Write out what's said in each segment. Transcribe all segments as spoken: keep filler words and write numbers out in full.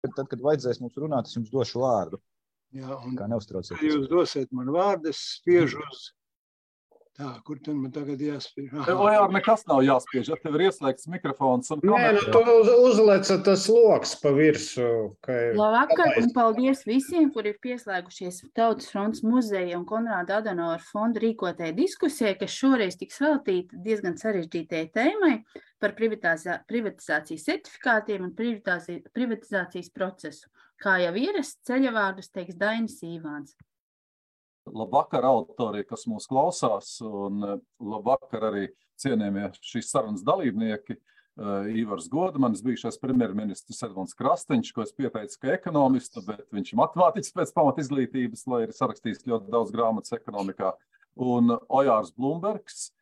Tad, kad vajadzēs mums runāt, es jums došu vārdu. Jā, un Kā neuztraucieties. jūs dosiet man vārdu, es spiežu uz... Tā, kur tad man tagad jāspiež? Lai ar nekas nav jāspiež, ja tev ir ieslēgts mikrofons un Nē, kamera. nu tu uz, uzleca tas loks pa virsu. Ka... Labvakar un paldies visiem, kuri ir pieslēgušies Tautas fronts muzeja un Konrāda Adenauera fonda rīkotajai diskusijai, kas šoreiz tiks veltīta diezgan sarežģītajai tēmai par privatizā, privatizācijas certifikātiem un privatizācijas, privatizācijas procesu. Kā jau ierasts, ceļavārdus teiks Dainis Īvāns. Labvakar, autori, kas mūs klausās, un labvakar arī cienījamie šīs sarunas dalībnieki. Ivars Godmanis, bijušais premjerministrs Edmunds Krastiņš, ko es pieteicu, ka ekonomistu, bet viņš ir matemātiķis pēc pamat izglītības, lai ir sarakstījis ļoti daudz grāmatas ekonomikā. Un Ojārs Blumbergs,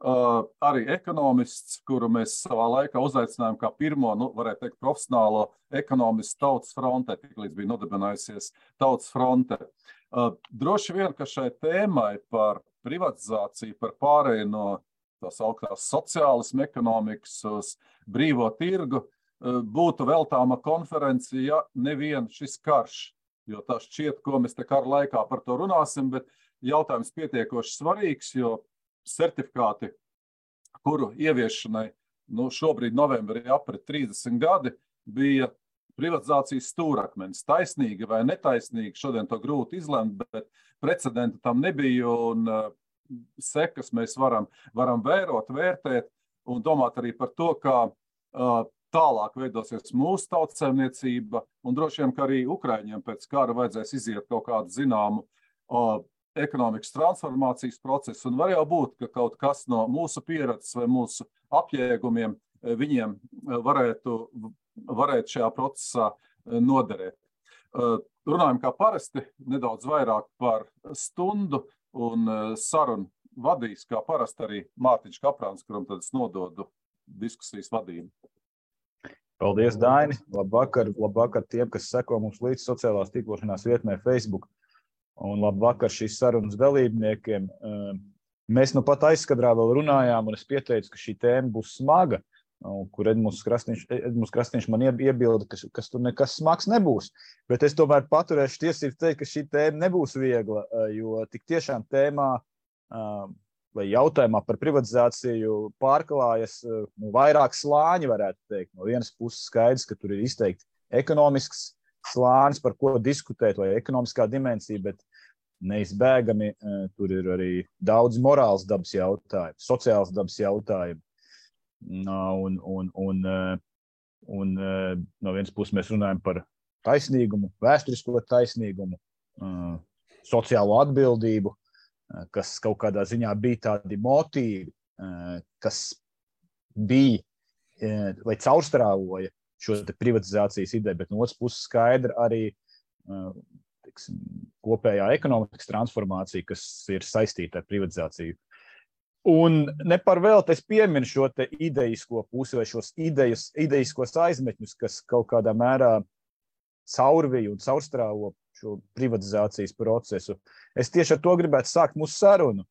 arī ekonomists, kuru mēs savā laikā uzaicinājām kā pirmo, nu, varētu teikt, profesionālo ekonomistu Tautas frontē, tik līdz bija nodibinājusies Tautas fronte. Droši vien, ka šai tēmai par privatizāciju, par pārēju no tās augtās sociālisma ekonomikas uz brīvo tirgu būtu veltāma konference, ja nevien šis karš, jo tā šķiet, ko mēs te kara laikā par to runāsim, bet jautājums pietiekoši svarīgs, jo certifikāti, kuru ieviešanai, nu, šobrīd novembrī aprit trīsdesmit gadi, bija privatizācijas stūrakmenis. Taisnīgi vai netaisnīgi, šodien to grūti izlemt, bet precedenta tam nebija un uh, sekas mēs varam, varam vērot, vērtēt un domāt arī par to, kā uh, tālāk veidosies mūsu tautsaimniecība un droši vien, ka arī Ukraiņiem pēc kara vajadzēs iziet kaut kādu zināmu uh, ekonomikas transformācijas procesu un var jau būt, ka kaut kas no mūsu pieredzes vai mūsu apjēgumiem viņiem varētu varētu šajā procesā noderēt. Runājam kā parasti, nedaudz vairāk par stundu un sarunu vadīs, kā parasti arī Mārtiņš Kaprāns, kuram tad es nododu diskusijas vadību. Paldies, Daini. Labvakar, labvakar tiem, kas seko mums līdz sociālās tīklošanās vietnē Facebook. Un labvakar šīs sarunas dalībniekiem. Mēs nu pat aizskadrā vēl runājām, un es pieteicu, ka šī tēma būs smaga. Kur Edmunds Krastiņš, Edmunds Krastiņš man iebilda, ka kas tur nekas smags nebūs. Bet es tomēr paturēšu tiesību teikt, ka šī tēma nebūs viegla, jo tik tiešām tēmā vai jautājumā par privatizāciju pārklājas nu, vairāk slāņi, varētu teikt. No vienas puses skaidrs, ka tur ir izteikti ekonomisks slānis, par ko diskutēt, vai ekonomiskā dimensija, bet neizbēgami tur ir arī daudz morāls dabas jautājumi, sociāls dabas jautājumi. Un, un, un, un no vienas puses mēs runājam par taisnīgumu, vēsturisko taisnīgumu, sociālo atbildību, kas kaut kādā ziņā bija tādi motīvi, kas bija, vai caurstrāvoja šo te privatizācijas ideju, bet no otras puses skaidra arī tiksim, kopējā ekonomikas transformācija, kas ir saistīta ar privatizāciju. Un ne par velti es pieminu šo te idejisko pusi vai šos idejas, idejiskos aizmetņus, kas kaut kādā mērā caurvīja un caurstrāvo šo privatizācijas procesu. Es tieši ar to gribētu sākt mūsu sarunu.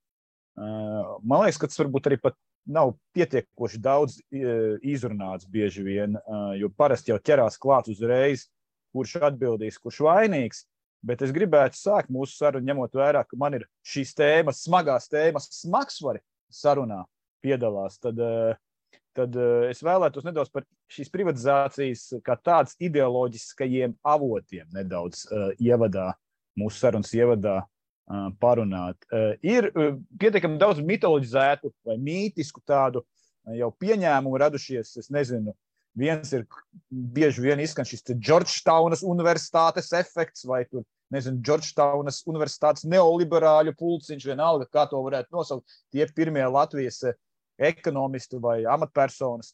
Man liekas, ka tas varbūt arī pat nav pietiekoši daudz izrunāts bieži vien, jo parasti jau ķerās klāt uzreiz, kurš atbildīs, kurš vainīgs. Bet es gribētu sākt mūsu sarunu, ņemot vērā, ka man ir šīs tēmas, smagās tēmas, smagsvari sarunā piedalās, tad, tad es vēlētos nedaudz par šīs privatizācijas kā tāds ideoloģiskajiem avotiem nedaudz ievadā, mūsu sarunas ievadā parunāt. Ir pietiekami daudz mitoloģizētu vai mītisku tādu jau pieņēmumu radušies, es nezinu, viens ir bieži vien izskan šis Džordžtaunas universitātes efekts vai tur, nezinu, Džordžtaunas universitātes neoliberāļu pulciņš, vienalga, kā to varētu nosaukt, tie pirmie Latvijas ekonomisti vai amatpersonas,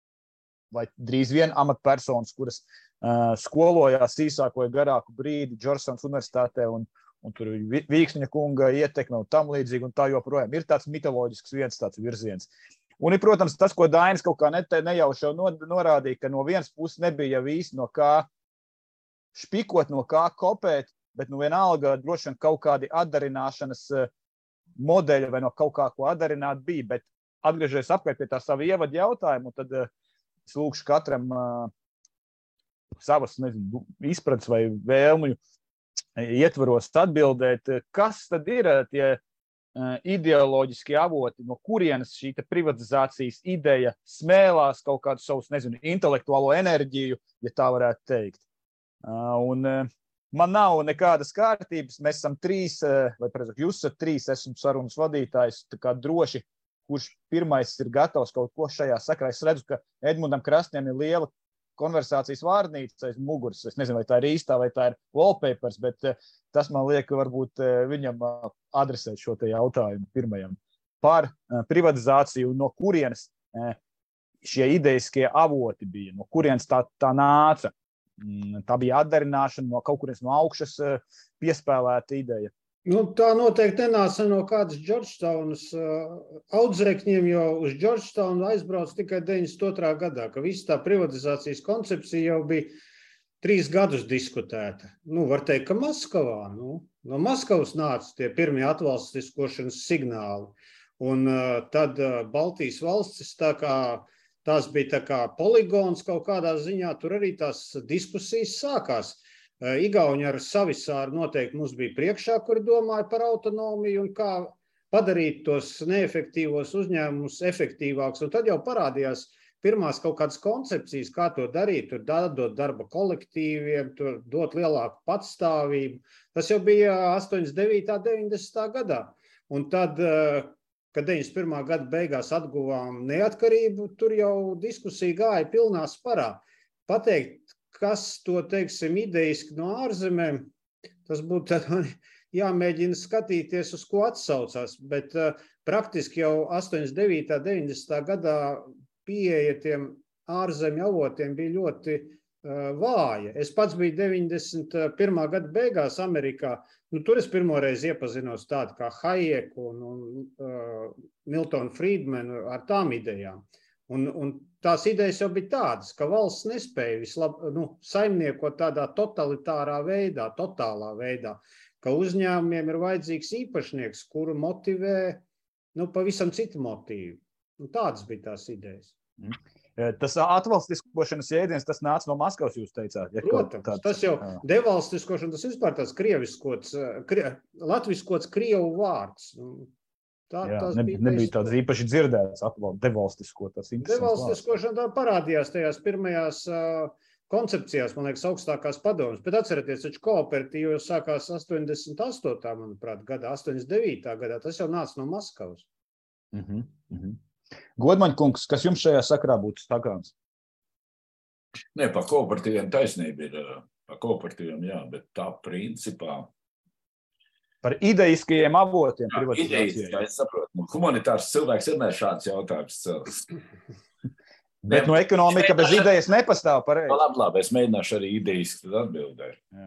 vai drīz vien amatpersonas, kuras uh, skolojās īsāko vai garāku brīdi Džordžtaunas universitātē un, un tur Vīksniņa kunga ietekme un tam līdzīgi un tā joprojām. Ir tāds mitoloģisks viens tāds virziens. Un ir, protams, tas, ko Dainis kaut kā nejauši jau norādīja, ka no vienas puses nebija jau īsti no kā špikot, no kā kopēt, bet nu vienalga droši vien kaut kādi atdarināšanas modeļi vai no kaut kā ko atdarināt bija, bet atgriežoties apkārt pie tā sava ievada jautājumu, tad es lūkšu katram savas, nezinu, izprates vai vēlmju ietvaros atbildēt, kas tad ir tie ideoloģiskie avoti, no kurienes šī privatizācijas ideja smēlās kaut kādu savus, nezinu, intelektuālo enerģiju, ja tā varētu teikt. Un man nav nekādas kārtības, mēs esam trīs, vai, protams, jūs esat trīs, esmu sarunas vadītājs, tā kā droši, kurš pirmais ir gatavs kaut ko šajā sakarā. Es redzu, ka Edmundam Krastņam ir liela konversācijas vārnīca aiz muguras. Es nezinu, vai tā ir īstā, vai tā ir wallpapers, bet tas man liek, varbūt viņam adresēt šo te jautājumu pirmajam par privatizāciju, no kurienes šie idejiskie avoti bija, no kurienes tā, tā nāca. Tā bija atdarināšana no kaut kurienes no augšas piespēlēta ideja. Nu, tā noteikti nenāca no kādas Georgetownas uh, audzēkņiem, jo uz Georgetownu aizbrauc tikai deviņdesmit otrā gadā, ka visa tā privatizācijas koncepcija jau bija trīs gadus diskutēta. Nu, var teikt, ka Maskavā, nu, no Maskavas nāca tie pirmie atvalstiskošanas signāli. Un uh, tad uh, Baltijas valstis, tā kā tās bija tā kā poligons kaut kādā ziņā, tur arī tās diskusijas sākās. Igauņi ar Savisāru noteikti mums bija priekšā, kuri domāja par autonomiju un kā padarīt tos neefektīvos uzņēmumus efektīvāks. Un tad jau parādījās pirmās kaut kādas koncepcijas, kā to darīt, tur dot darba kolektīviem, tur dot lielāku patstāvību. Tas jau bija astoņdesmit devītā, deviņdesmitā gadā. Un tad, kad deviņdesmit pirmā gada beigās atguvām neatkarību, tur jau diskusija gāja pilnā sparā. Pateikt, kas to, teiksim, idejiski no ārzemēm, tas būtu jāmēģina skatīties, uz ko atsaucās, bet uh, praktiski jau astoņdesmit devītā, deviņdesmitā gadā pieeja tiem ārzemju avotiem bija ļoti uh, vāja. Es pats biju deviņdesmit pirmā gada beigās Amerikā, nu tur es pirmoreiz iepazinos tādu kā Hayek un, un uh, Miltonu Friedmanu ar tām idejām. Un, un tās idejas jau bija tādas, ka valsts nespēja vislab, nu, saimniekot tādā totalitārā veidā, totālā veidā, ka uzņēmumiem ir vajadzīgs īpašnieks, kuru motivē nu, pavisam citu motīvu. Un tādas bija tās idejas. Tas atvalstiskošanas jēdziens, tas nāca no Maskavas, jūs teicāt? Ja, Protams, tāds, tas jau jā. Devalstiskošana, tas vispār tāds krieviskots, krie, latviskots krievu vārds. Tā, Jā, nebija, nebija tāds īpaši dzirdēts devalstisko. Devalstiskošana tā parādījās tajās pirmajās uh, koncepcijās, man liekas, augstākās padomas. Bet atcerieties, taču kooperatīvi jau sākās astoņdesmit astotā, manuprāt, gadā, astoņdesmit devītā gadā. Tas jau nāca no Maskavas. Uh-huh, uh-huh. Godmaņkungs, kas jums šajā sakarā būtu sakāms? Nē, par kooperatīviem taisnība ir. Par kooperatīviem, jā, bet tā principā. Par ideiskajiem avotiem. Jā, ideiski, jā, es saprotu. Nu, humanitārs cilvēks vienmēr šāds jautājums cels. Bet no ekonomika bez idejas nepastāv pareizi. Labi, labi, es mēģināšu arī ideiski tad atbildēt. Jā.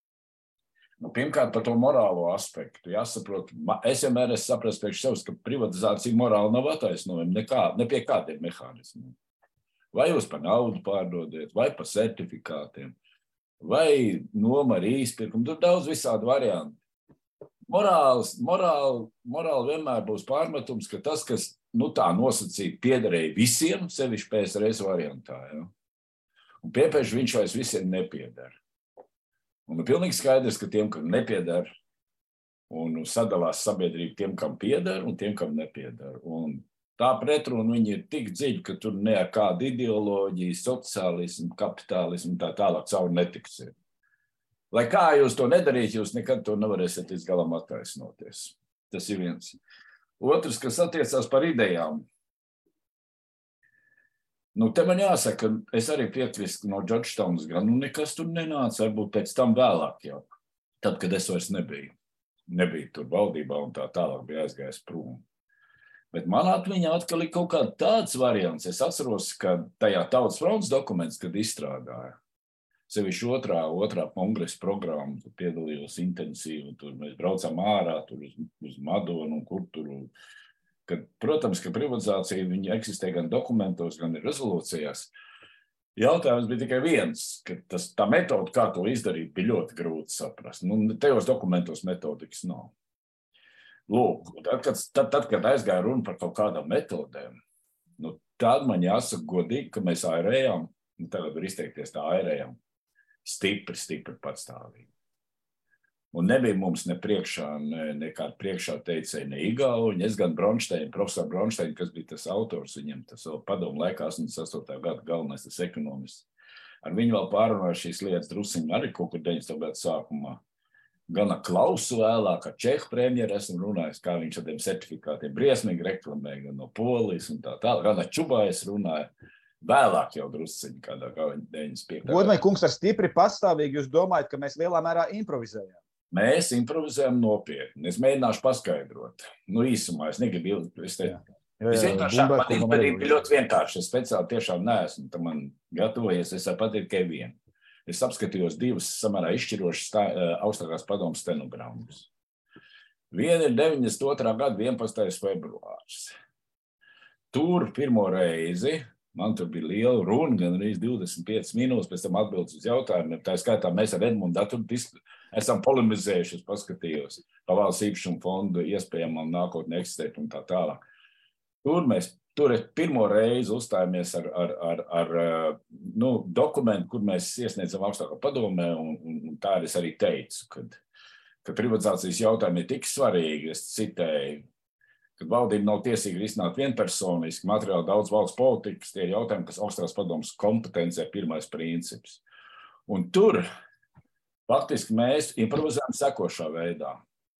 Nu, pirmkārt, par to morālo aspektu. Jāsaprot, es vienmēr esmu saprast priekš sevis, ka privatizācija morāli nav attaisnojama nekā, ne pie kādiem mehānismiem. Vai jūs par naudu pārdodiet, vai par certifikātiem, vai noma ar īspirkumu. Tur daudz visādi varianti. Morāls, morāli, morāli vienmēr būs pārmetums, ka tas, kas nu, tā nosacīja piederēja visiem, sevišķi P S R S variantā. Ja? Un piepēši viņš vairs visiem nepieder. Un ir pilnīgi skaidrs, ka tiem, kam nepieder, un sadalās sabiedrība tiem, kam pieder, un tiem, kam nepieder. Un tā pretruna viņi ir tik dziļi, ka tur ne ar kādu ideoloģiju, sociālismu, kapitālismu tā tālāk cauri netiksiet. Lai kā jūs to nedarīt, jūs nekad to nevarēsiet līdz galam attaisnoties. Tas ir viens. Otrs, kas attiecās par idejām. Nu, te man jāsaka, es arī piekrīstu no Georgetownas, gan nu nekas tur nenāca, varbūt pēc tam vēlāk jau. Tad, kad es vairs nebiju. Nebiju tur valdībā un tā tālāk bija aizgājis prom. Bet man atmiņā atkal ir kaut kāds tāds variants. Es atceros, ka tajā Tautas fronts dokuments, kad izstrādāja, sevišķi otrā, otrā kongresa programma, tur piedalījos intensīvi, tur mēs braucām ārā, tur uz, uz Madonu un kur tur. Kad, protams, ka privatizācija viņa eksistē gan dokumentos, gan rezolūcijās. Jautājums bija tikai viens, ka tas, tā metoda, kā to izdarīt, bija ļoti grūti saprast. Nu, tajos dokumentos metodikas nav. Lūk, tad, kad, tad, tad, kad aizgāja runa par kaut kādām metodēm, nu, tad man jāsaka godīgi, ka mēs airējām, nu, tagad var izteikties tā airējām, Stipri, stipri patstāvīgi. Un nebija mums ne priekšā, ne, nekāda priekšā teicēja, ne Igauņi, es gan Bronšteini, profesor Bronšteini, kas bija tas autors, viņam tas vēl padomu laikā astoņdesmit astotajā gada galvenais, tas ekonomists. Ar viņu vēl pārunāju šīs lietas drusiņu arī kaut kur deviņdesmito gadu sākumā. Gan ar Klausu vēlāk, ar Čehu premjeru esmu runājis, kā viņš ar tiem certifikātiem briesmīgi reklamē, gan no Polijas un tā tālāk, gan ar Čubājas runāja. Vēlāk jau drusciņi kādā kā deviņdesmit piektajā Godmaņa kungs, ar stipri pastāvīgi jūs domājat, ka mēs lielā mērā improvizējām? Mēs improvizējam nopietni. Es mēģināšu paskaidrot. Nu, īsumā, es negribu ilgi. Es te... Jā, jā, es vienkārši man izdarīju ļoti vienkārši. Es speciāli tiešām neesmu. Tam man gatavojies. Es varu pateikt tikai vienu. Es apskatījos divas samērā izšķirošas stā, augstākās padomas stenogrammas. Viena ir deviņdesmit otrā gada vienpadsmitais februārs. Tur pirmo reizi man tur bija liela runa, gan arī divdesmit piecas minūtes, pēc tam atbildes uz jautājumiem. Tā skaitā mēs ar Edmundu Daturu esam polemizējuši, es paskatījos pa valsts īpašumu fondu iespējamām nākotnē eksistēt un tā tālāk. Tur mēs tur pirmo reizi uzstājāmies ar, ar, ar, ar nu, dokumentu, kur mēs iesniedzam augstākā padomē, un, un tā es arī teicu, kad, ka privatizācijas jautājumi ir tik svarīgi, es citēju, kad valdība nav tiesīga risināt vienpersoniski, materiāli daudz valsts politikas, tie ir jautājumi, kas augstākās padomas kompetencē pirmais princips. Un tur faktiski mēs improvizējam sekošā veidā.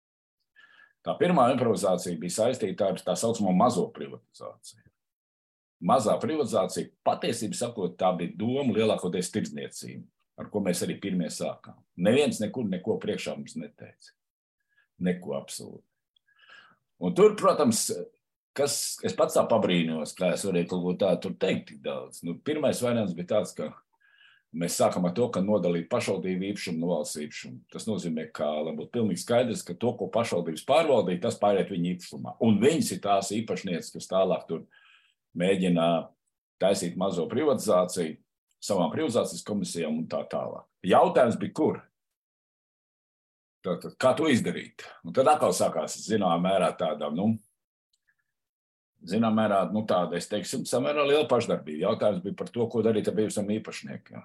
Tā pirmā improvizācija bija saistīta ar tā saucamo mazo privatizāciju. Mazā privatizācija, patiesībā sakot, tā bija doma lielākoties tirdzniecība, ar ko mēs arī pirmie sākām. Neviens nekur neko priekšā mums neteica. Neko absolūti. Un tur, protams, kas, es pats tā pabrīnos, kā es varēju kaut ko tādu tur teikt tik daudz. Nu, pirmais variants bija tāds, ka mēs sākam ar to, ka nodalīt pašvaldību īpašumu no valsts īpašumu. Tas nozīmē, ka, lai būtu pilnīgi skaidrs, ka to, ko pašvaldības pārvaldīja, tas pāriet viņa īpašumā. Un viņas ir tās īpašnieces, kas tālāk tur mēģina taisīt mazo privatizāciju, savām privatizācijas komisijām un tā tālāk. Jautājums bija, kur? Tātad, kā to izdarīt? Un tad atkal sākās, zinām, mērā tāda, nu, zinām, mērā, nu, tāda, es teiksim, samērā liela pašdarbība. Jautājums bija par to, ko darīt ar bijusam īpašniekiem.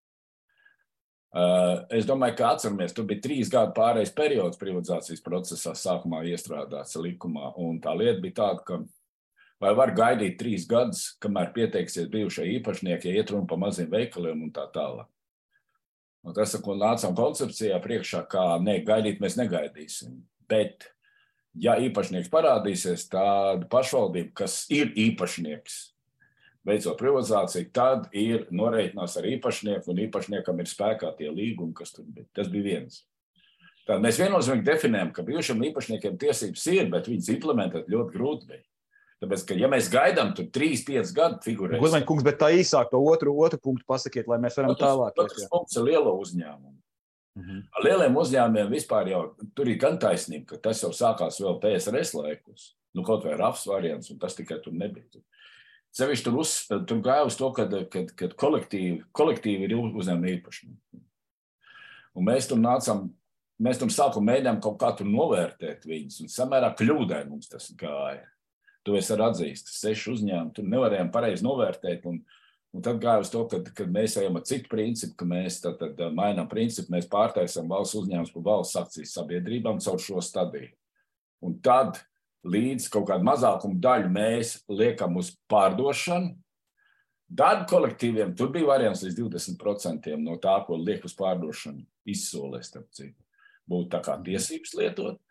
Uh, es domāju, ka atceramies, tur bija trīs gadu pārējais periods privatizācijas procesā sākumā iestrādāts likumā, un tā lieta bija tāda, ka vai var gaidīt trīs gadus, kamēr pieteiksies bijušie īpašnieki, ja iet runa pa maziem veikaliem un tā tālāk. Un tas, ko nācām koncepcijā priekšā, kā ne, gaidīt mēs negaidīsim. Bet, ja īpašnieks parādīsies, tāda pašvaldība, kas ir īpašnieks, beidzot privatizāciju, tad ir noreikinās ar īpašnieku, un īpašniekam ir spēkā tie līgumi, kas tur bija. Tas bija viens. Tad mēs viennozīmīgi definējam, ka bijušiem īpašniekiem tiesības ir, bet viņas implementēt ļoti grūti bija. Tāpēc, ka ja mēs gaidām tur trīs, pieci gadu figurēs. Godmaņa kungs, bet tā īsāk to otru, otru punktu pasakiet, lai mēs varam tas, tālāk. Tas punkts ir lielo uzņēmumu. Mhm. Ar lieliem uzņēmumiem vispār jau tur ir gan taisnība, ka tas jau sākās vēl P S R S laikos. Nu, kaut vai rafs variants, un tas tikai tur nebija. Sevišķi tur, uz, tur gāja uz to, kad, kad, kad kolektīvi, kolektīvi ir uzņēmumi īpašnieki. Un mēs tur nācām, mēs tur sākum mēģinām kaut kā tur novērtēt viņus, un samērā kļūdai mums tas gāja. To es arī atzīstu. Seši uzņēmumi, tur nevarējām pareizi novērtēt, un, un tad gāja uz to, kad, kad mēs ejam ar citu principu, ka mēs tad, tad mainām principu, mēs pārtaisam valsts uzņēmumus par valsts akcijas sabiedrībām caur šo stadiju. Un tad līdz kaut kādu mazākumu daļu mēs liekam uz pārdošanu. Darba kolektīviem tur bija variants līdz divdesmit procentiem no tā, ko liek uz pārdošanu izsolēs, starp citu. Būtu tā kā tiesības lietot.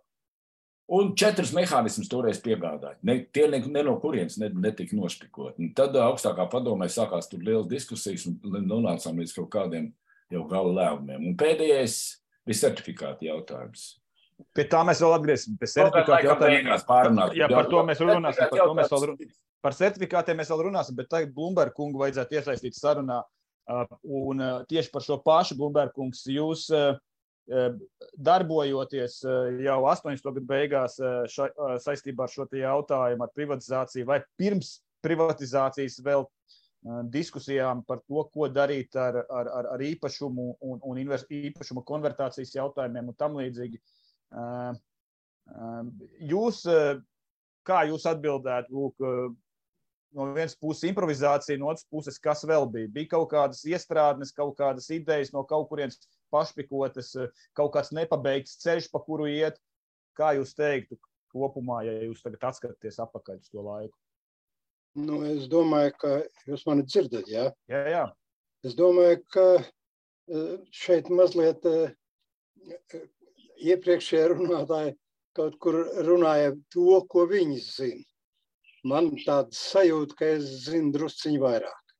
Un četras mehānismus toreiz piegādāja. Ne, tie ne, ne no kurienes ne, netika nošpikot. Un tad augstākā padomē sākās tur liels diskusijas un nonācām līdz kaut kādiem jau gala lēmumiem. Un pēdējais bija certifikāti jautājums. Pie tā mēs vēl atgriesim. Pie certifikāti jautājumiem. Jā, par to mēs runāsim. Par, to mēs vēl runāsim. Par certifikātiem mēs vēl runāsim, bet tagad Blumberg kungu vajadzētu iesaistīt sarunā. Un tieši par šo pašu, Blumberg kungs, jūs darbojoties jau astoņdesmito gadu beigās ša, saistībā ar šo jautājumu ar privatizāciju vai pirms privatizācijas vēl diskusijām par to, ko darīt ar, ar, ar īpašumu un, un īpašumu konvertācijas jautājumiem un tam līdzīgi. Jūs, kā jūs atbildētu, lūk, no vienas puses improvizācija, no otras puses kas vēl bija? Bija kaut kādas iestrādnes, kaut kādas idejas no kaut kurienes pašpikotas, kaut kāds nepabeigts ceļš, pa kuru iet. Kā jūs teiktu kopumā, ja jūs tagad atskatāties atpakaļ uz to laiku? Nu, es domāju, ka jūs mani dzirdat, jā? Jā, jā. Es domāju, ka šeit mazliet iepriekšējie runātāji kaut kur runāja to, ko viņi zina. Man tāda sajūta, ka es zinu drusciņu vairāk.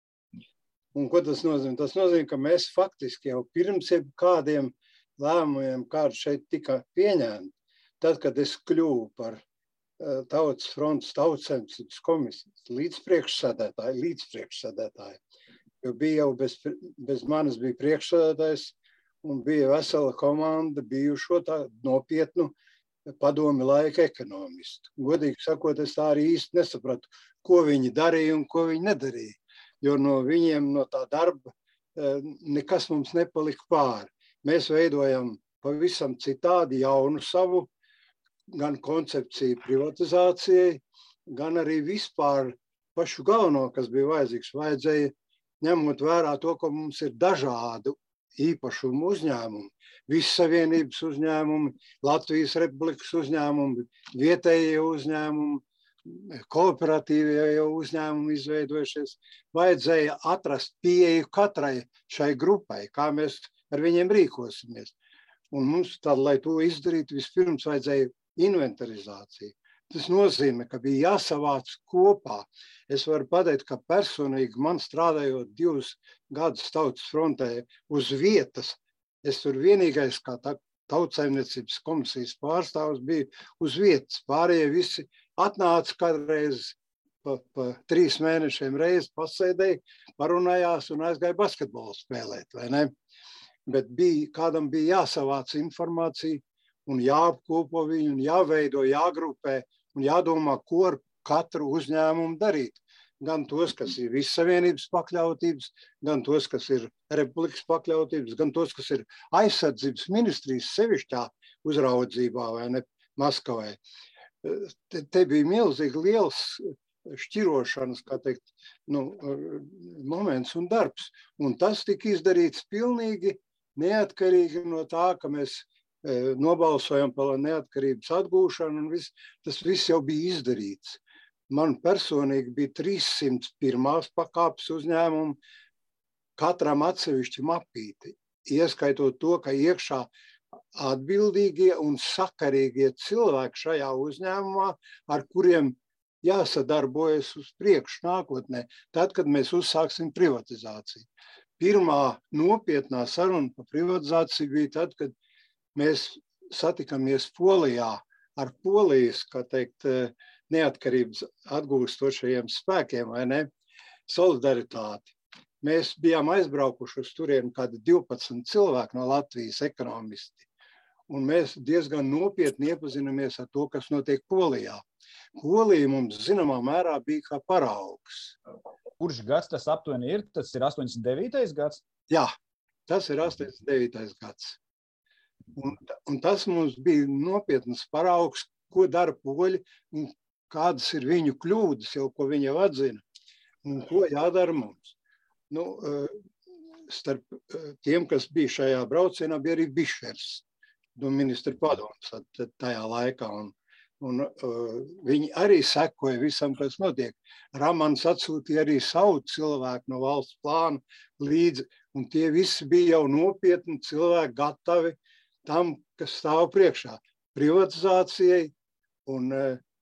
Un ko tas nozīmē? Tas nozīmē, ka mēs faktiski jau pirms kādiem lēmumiem, kādi šeit tika pieņemti, tad, kad es kļuvu par Tautas frontes Tautsaimniecības komisijas līdzpriekšsēdētāju, līdzpriekšsēdētāju, jo bija jau bez, bez manis bija priekšsēdētājs un bija vesela komanda bijušo tā nopietnu padomi laika ekonomistu. Godīgi sakot, es tā arī īsti nesapratu, ko viņi darīja un ko viņi nedarīja, jo no viņiem, no tā darba, nekas mums nepalika pāri. Mēs veidojam pavisam citādi jaunu savu gan koncepciju privatizācijai, gan arī vispār pašu galveno, kas bija vajadzīgs. Vajadzēja ņemot vērā to, ka mums ir dažādu īpašumu uzņēmumi, Vissavienības uzņēmumi, Latvijas Republikas uzņēmumi, vietējie uzņēmumi, kooperatīvie uzņēmumi izveidojušies. Vajadzēja atrast pieeju katrai šai grupai, kā mēs ar viņiem rīkosimies. Un mums tad, lai to izdarītu, vispirms vajadzēja inventarizāciju. Tas nozīmē, ka bija jāsavāc kopā. Es varu pateikt, ka personīgi man strādājot divus gadus Tautas frontē uz vietas, es tur vienīgais kā Tautsaimniecības komisijas pārstāvs biju uz vietas. Pārējie visi atnāca kādreiz pa, pa trīs mēnešiem reizi, pasēdēja, parunājās un aizgāja basketbolu spēlēt, vai ne? Bet bija, kādam bija jāsavāc informācija un jāapkopo viņu, un jāveido, jāgrupē un jādomā, ko ar katru uzņēmumu darīt. Gan tos, kas ir Vissavienības pakļautības, gan tos, kas ir Republikas pakļautības, gan tos, kas ir aizsardzības ministrijas sevišķā uzraudzībā vai ne Maskavai. Te, te bija milzīgi liels šķirošanas, kā teikt, nu, moments un darbs. Un tas tika izdarīts pilnīgi neatkarīgi no tā, ka mēs nobalsojam par neatkarības atgūšanu, un vis, tas viss jau bija izdarīts. Man personīgi bija trīssimt pirmās pakāpes uzņēmumi, katram atsevišķi mapīti, ieskaitot to, ka iekšā atbildīgie un sakarīgie cilvēki šajā uzņēmumā, ar kuriem jāsadarbojas uz priekšu nākotnē, tad, kad mēs uzsāksim privatizāciju. Pirmā nopietnā saruna par privatizāciju bija tad, kad mēs satikamies Polijā ar Polijas, kā teikt, neatkarības atgūstošajiem spēkiem, vai ne, solidaritāti. Mēs bijām aizbraukuši uz turienu kādi divpadsmit cilvēki no Latvijas ekonomisti, un mēs diezgan nopietni iepazinamies ar to, kas notiek Polijā. Polija mums zināmā mērā bija kā paraugs. Kurš gads tas aptuveni ir? Tas ir astoņdesmit devītais gads? Jā, tas ir astoņdesmit devītais gads. Un, un tas mums bija nopietnas paraugs, ko dara poļi un kādas ir viņu kļūdas, jau ko viņi jau atzina, un ko jādara mums. Nu, starp tiem, kas bija šajā braucienā, bija arī Bišers, no ministra padomus tajā laikā, un, un uh, viņi arī sekoja visam, kas notiek. Ramans atsūtīja arī savu cilvēku no valsts plāna līdzi, un tie visi bija jau nopietni cilvēki gatavi tam, kas stāv priekšā, privatizācijai un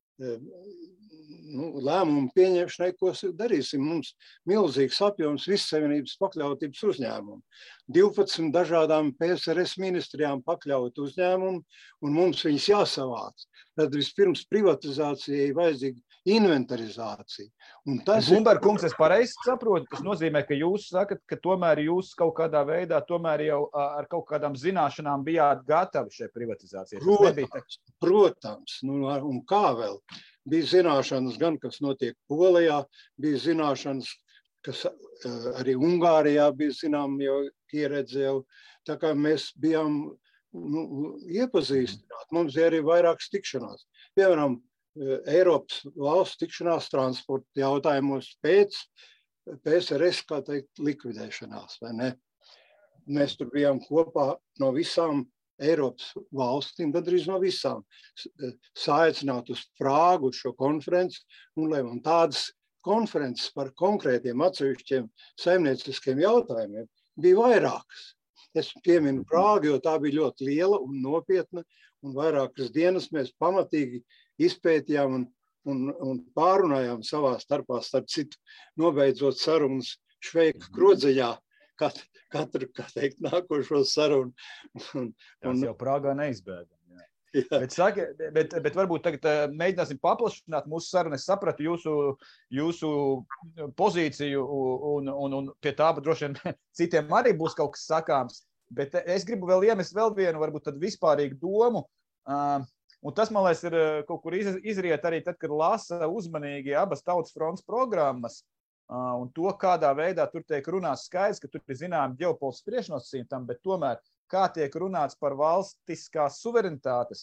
nu, lēmumu pieņemšanai, ko darīsim. Mums milzīgs apjoms Vissavienības pakļautības uzņēmumu. divpadsmit dažādām P S R S ministrijām pakļaut uzņēmumu, un mums viņas jāsavāc. Tad vispirms privatizācijai vajadzīga inventarizācija. Un tas Gunдар kungs, es pareizi saprotu, tas nozīmē, ka jūs sakat, ka tomēr jūs kaut kādā veidā tomēr jau ar kaut kādām zināšanām bijāt gatavi šai privatizācijai. Protams, protams, nu, un kā vēl? Bija zināšanas gan, kas notiek Polijā, bija zināšanas, kas arī Ungārijā bija zinām jau pieredze jau. Tā kā mēs bijām nu, iepazīstināti, mums bija arī vairākas tikšanās. Piemēram, Eiropas valsts tikšanās transporta jautājumos pēc P S R S, kā teikt, likvidēšanās, vai ne? Mēs tur bijām kopā no visām Eiropas valstīm, gandrīz no visām, saaicināt uz Prāgu šo konferenci, un lai man tādas konferences par konkrētiem atsevišķiem saimnieciskiem jautājumiem bija vairākas. Es pieminu Prāgu, jo tā bija ļoti liela un nopietna, un vairākas dienas mēs pamatīgi izpētījām un, un, un pārunājām savā starpā, starp citu, nobeidzot sarunas Šveika Krodzeļā, kat, katru, kā teikt, nākošo sarunu. Un, Tas jau Prāgā neizbēgam. Jā. Bet, saki, bet, bet varbūt tagad mēģināsim paplašināt mūsu sarunu. Es sapratu jūsu, jūsu pozīciju un, un, un pie tā droši vien citiem arī būs kaut kas sakāms. Bet es gribu vēl iemest vēl vienu varbūt tad vispārīgu domu. Un tas, man liekas, ir kaut kur izriet arī tad, kad lasa uzmanīgi abas Tautas frontes programmas un to, kādā veidā tur tiek runāts skaidrs, ka tur ir zinām ģeopolitisks priekšnosacījumi tam, bet tomēr kā tiek runāts par valstiskās suverenitātes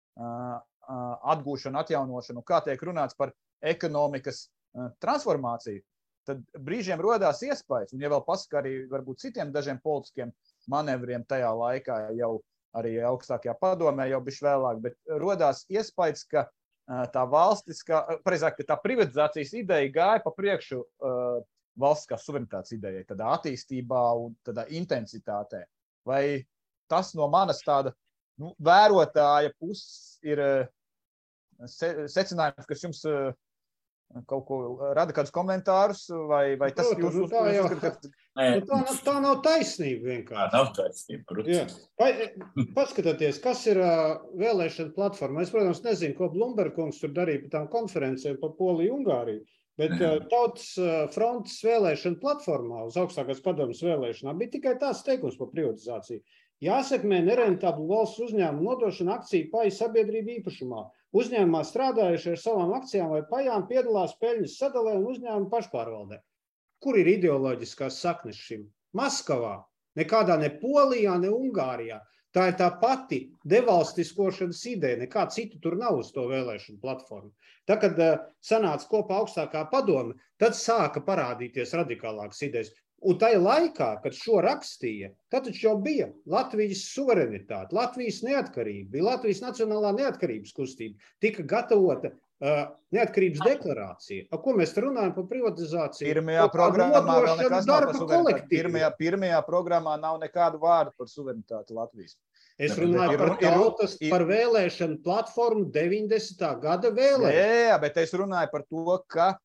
atgūšanu, atjaunošanu, kā tiek runāts par ekonomikas transformāciju, tad brīžiem rodās iespējas, un ja vēl pasaka arī varbūt citiem dažiem politiskiem manevriem tajā laikā jau arī augstākajā padomē jau bišķi vēlāk, bet rodās iespējas, ka tā valstiskā, pareizāk, ka tā privatizācijas ideja gāja pa priekšu uh, valstiskās suverenitātes idejai, tādā attīstībā un tādā intensitātē. Vai tas no manas tāda nu, vērotāja puses ir uh, se, secinājums, kas jums uh, kaut ko rada kādus komentārus, vai, vai tas Protams, jūs tā, jau, uzskatāt, ka... Nu, tā, nav, tā nav taisnība vienkārši. Tā nav taisnība, protams. Paskatieties, kas ir uh, vēlēšana platforma. Es, protams, nezinu, ko Blumberg kungs tur darīja par tām konferencēm par Poliju, Ungāriju, bet uh, Tautas uh, frontes vēlēšana platformā uz augstākās padomas vēlēšanā bija tikai tāds teikums par privatizāciju. Jāsekmē nerentablu valsts uzņēmumu nodošana akciju paja sabiedrību īpašumā. Uzņēmumā strādājuši ar savām akcijām vai pajām piedalās peļņas sadalē un uzņēmumu pašpārvaldē. Kur ir ideoloģiskās saknes šim? Maskavā. Nekādā ne Polijā, ne Ungārijā. Tā ir tā pati devalstiskošanas ideja. Nekā citu tur nav uz to vēlēšanu platformu. Tā, kad uh, sanāca kopā augstākā padome, tad sāka parādīties radikālākas idejas. Un tajā laikā, kad šo rakstīja, tad jau bija Latvijas suverenitāte, Latvijas neatkarība, bija Latvijas nacionālā neatkarības kustība, tika gatavota uh, neatkarības deklarācija. A, ko mēs runājam par privatizāciju? Pirmajā programmā vēl nekas nav par suverenitāti. Pirmajā, pirmajā programmā nav nekādu vārdu par suverenitāti Latvijas. Es runāju par tautas, par vēlēšanu platformu deviņdesmitā gada vēlēšanu. Jā, jā, bet es runāju par to, ka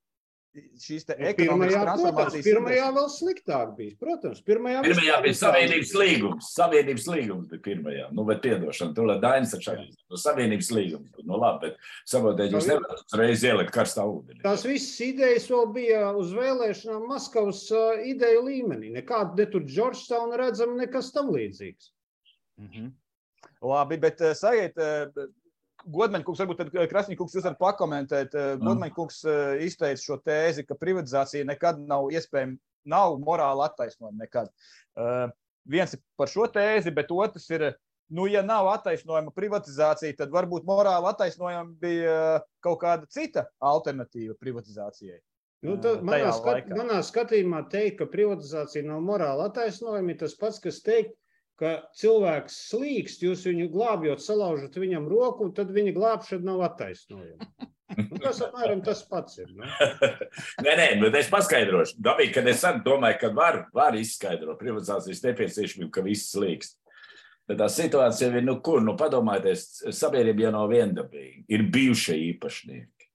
šīs te ekonomikas transformācijas... Pirmajā vēl sliktāk bija, protams. Pirmajā, pirmajā bija savienības līgums. Savienības līgums bija pirmajā. Nu, bet piedošana, tu lai Dainis taču arī. Nu, savienības līgums. Nu, labi, bet savādēļ jūs nevarat uzreiz ielikt karstā ūdeni. Tās visas idejas vēl bija uz vēlēšanām Maskavas uh, ideju līmenī. Nekāda ne tur Georgetown redzam, nekas tam līdzīgs. Mhm. Labi, bet uh, sajiet... Uh, Godmaņkungs, varbūt tad Krasņikungs jūs varat pakomentēt. Godmaņkungs izteica šo tēzi, ka privatizācija nekad nav iespējama, nav morāli attaisnojama nekad. Uh, viens ir par šo tēzi, bet otrs ir, nu, ja nav attaisnojama privatizācija, tad varbūt morāli attaisnojama bija kaut kāda cita alternatīva privatizācijai. Nu, tad, manā, skat, manā skatījumā teikt, ka privatizācija nav morāli attaisnojama, ir tas pats, kas teikt, ka cilvēks slīkst, jūs viņu glābjot, salaužat viņam roku, un tad viņa glābšana nav attaisnojama. Nu, tas apmēram tas pats ir. Ne? nē, nē, bet es paskaidrošu. Dabīgi, kad es domāju, ka var, var izskaidrot privatizācijas nepieciešamību, ka viss slīkst. Tad tā situācija ir, nu kur, nu padomājieties, sabiedrība jau nav viendabīga. Ir bijušie īpašnieki,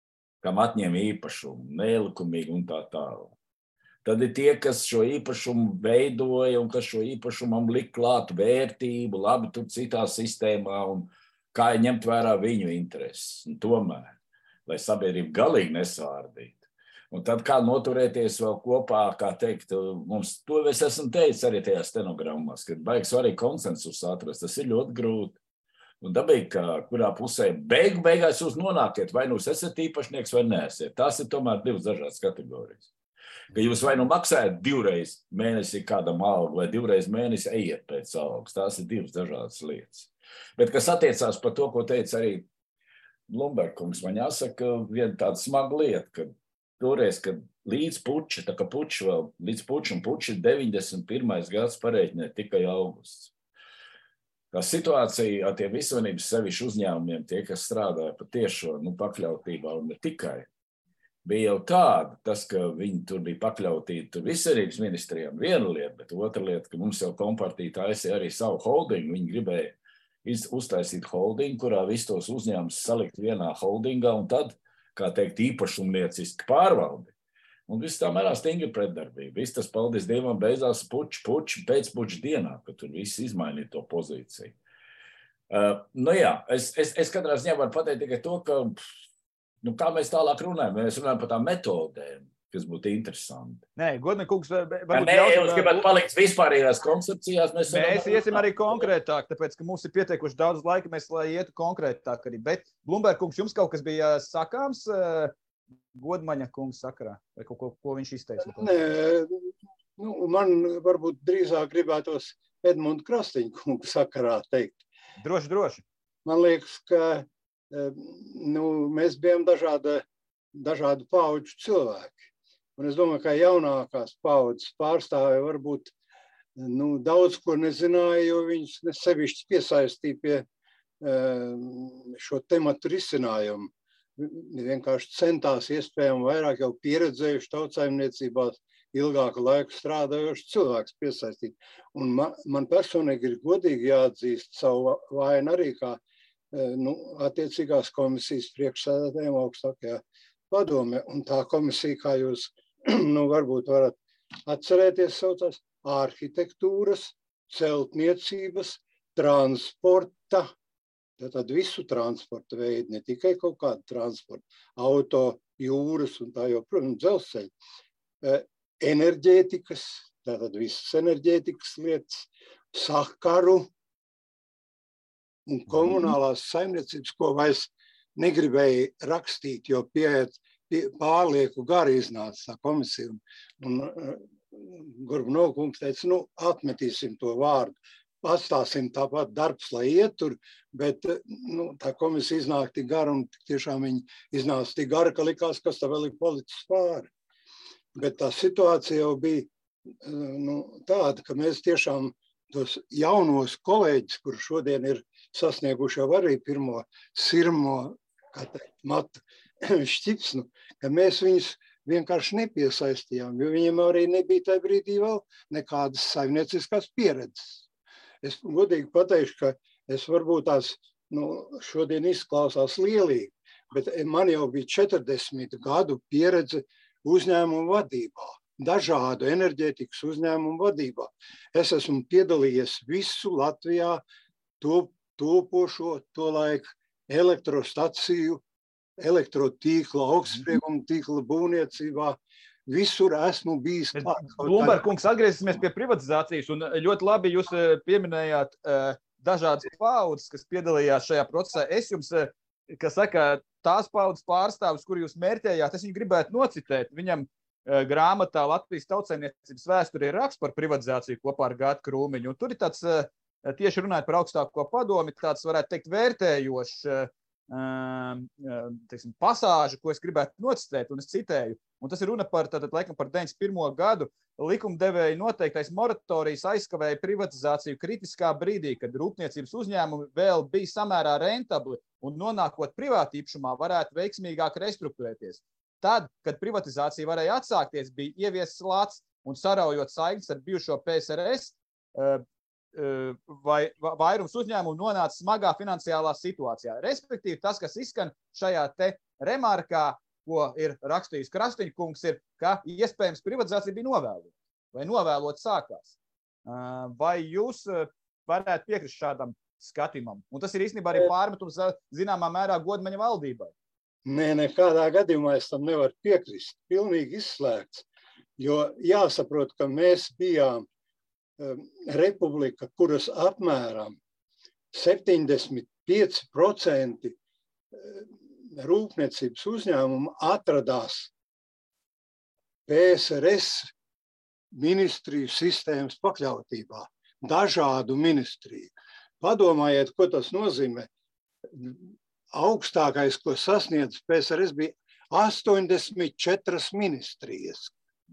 kam atņem īpašumu, nelikumīgi un tā tālāk. Tad ir tie, kas šo īpašumu veidoja un kas šo īpašumam liek klāt vērtību, labi tur citā sistēmā un kā ņemt vērā viņu intereses. Un tomēr, lai sabiedrība galīgi nesārdītu. Un tad kā noturēties vēl kopā, kā teikt, mums to es esmu teicis arī tajā stenogrammās, kad baigi svarīgi konsensus atrast, tas ir ļoti grūti. Un dabīgi, ka kurā pusē beigu beigās jūs nonākiet, vai nu esat īpašnieks vai neesiet. Tās ir tomēr divas dažādas kategorijas. Ka jūs vai nu maksājat divreiz mēnesi kādam algu, vai divreiz mēnesi ejiet pēc algas. Tās ir divas dažādas lietas. Bet kas attiecās par to, ko teica arī Blumberg-kungs, man jāsaka viena tāda smaga lieta, ka toreiz, kad līdz puča, tā kā puča vēl, līdz puča un puča ir deviņdesmit pirmais gads pareiķinē tikai augusts. Tā situācija ar tiem visvainības sevišķu uzņēmumiem, tie, kas strādāja patiešo nu, pakļautībā un ne tikai, bija jau tāda, tas, ka viņi tur bija pakļautīti tur visvarības ministrijām, viena lieta, bet otra lieta, ka mums jau kompartija taisīja arī savu holdingu, viņi gribēja uztaisīt holdingu, kurā visus tos uzņēmumus salikt vienā holdingā un tad, kā teikt, īpašumnieciski pārvaldi. Un viss tā mērā stingri pretdarbība. Viss tas, paldies Dievam, beidzās puč, puč, pēc puča dienā, kad tur viss izmainīja to pozīciju. Uh, nu jā, es, es, es katrā ziņā varu pateikt tikai to, ka, nu kā mēs tālāk runājam, mēs runājam par tām metodēm, kas būtu interesanti. Nē, Godmaņa kungs, varbūt Nē, jūs gribat palikt vispārējās koncepcijās. Mēs, mēs iesim arī konkrētāk, tāpēc, ka mums ir pietiekuši daudz laika, mēs lai ietu konkrētāk arī. Bet, Blumberg kungs, jums kaut kas bija sakāms Godmaņa kungs sakarā? Vai kaut ko, ko viņš izteica? Nē, nu, man varbūt drīzāk gribētos Edmundu Krastiņu kungu sakarā teikt. Droši, droši. Man liekas, ka nu, mēs bijām dažāda, dažādu paudžu cilvēki. Un es domāju, ka jaunākās paudzes pārstāvja varbūt nu, daudz ko nezināja, jo viņus sevišķi piesaistīja pie šo tematu risinājumu. Vienkārši centās iespējami vairāk jau pieredzējuši tautsaimniecībās ilgāku laiku strādājoši cilvēks piesaistīt. Un man, man personīgi ir godīgi jāatzīst savu vainu arī kā nu, attiecīgās komisijas priekšsēdētājiem augstākajā padome. Un tā komisija, kā jūs nu, varbūt varat atcerēties, saucās arhitektūras, celtniecības, transporta, tad visu transporta veidu, ne tikai kaut kādu transportu, auto, jūras un tā joprojām dzelzceļa, enerģētikas, tātad visas enerģētikas lietas, sakaru un komunālās saimniecības, ko vairs negribēja rakstīt, jo pieiet pārlieku gari iznāca tā komisija. Un, un Gorbunov kungs teica, nu, atmetīsim to vārdu. Atstāsim tāpat darbs, lai ietur, bet nu, tā komisija iznāk tik gara un tiešām viņi iznāca tik gara, ka likās, kas tā vēl ir palicis pāri. Bet tā situācija jau bija nu, tāda, ka mēs tiešām tos jaunos kolēģis, kur šodien ir sasnieguši jau arī pirmo sirmo, kā teikt, matu šķipsnu, ka mēs viņus vienkārši nepiesaistījām, jo viņiem arī nebija tajā brīdī vēl nekādas saimnieciskās pieredzes. Es godīgi pateikšu, ka es varbūt tās nu, šodien izklausās lielīgi, bet man jau bija četrdesmit gadu pieredze uzņēmumu vadībā, dažādu enerģētikas uzņēmumu vadībā. Es esmu piedalījies visu Latvijā top, topošo to laiku elektrostaciju, elektrotīkla, augstsprieguma tīkla būvniecībā. Visur esmu bijis. Blumberg kungs, atgriezīsimies pie privatizācijas, un ļoti labi jūs pieminējāt uh, dažādas paudzes, kas piedalījās šajā procesā. Es jums, uh, kas saka, tās paudzes pārstāvis, kur jūs mērķējāt, es viņu gribētu nocitēt. Viņam uh, grāmatā Latvijas tautsaimniecības vēsturē ir raksts par privatizāciju kopā ar Gātu Krūmiņu. Un tur ir tāds, uh, tieši runājot par augstāko padomi, tāds, varētu teikt, vērtējošs uh, teiksim, pasāžu, ko es gribētu nocitēt, un es citēju. Un tas ir runa par, tātad, laikam, par deviņdesmit pirmo gadu. Likumdevēja noteiktais moratorijas aizkavēja privatizāciju kritiskā brīdī, kad rūpniecības uzņēmumi vēl bija samērā rentabli un nonākot privāti īpašumā varētu veiksmīgāk restruktūrēties. Tad, kad privatizācija varēja atsākties, bija ieviests lats un saraujot saiknes ar bijušo P S R S, vai vairums uzņēmumu nonāca smagā finansiālā situācijā. Respektīvi, tas, kas izskan šajā te remarkā, ko ir rakstījis Krastiņa kungs, ir, ka iespējams privatizācija bija novēlota vai novēlot sākās. Vai jūs varētu piekrist šādam skatījumam? Un tas ir īstenībā arī pārmetums zināmā mērā Godmaņa valdībai. Nē, nekādā gadījumā es tam nevaru piekrist. Pilnīgi izslēgts. Jo jāsaprot, ka mēs bijām republika, kuras apmēram septiņdesmit pieci procenti rūpniecības uzņēmumu atradās P S R S ministriju sistēmas pakļautībā, dažādu ministriju. Padomājiet, ko tas nozīmē. augstākais, ko sasniedz P S R S, bija astoņdesmit četras ministrijas.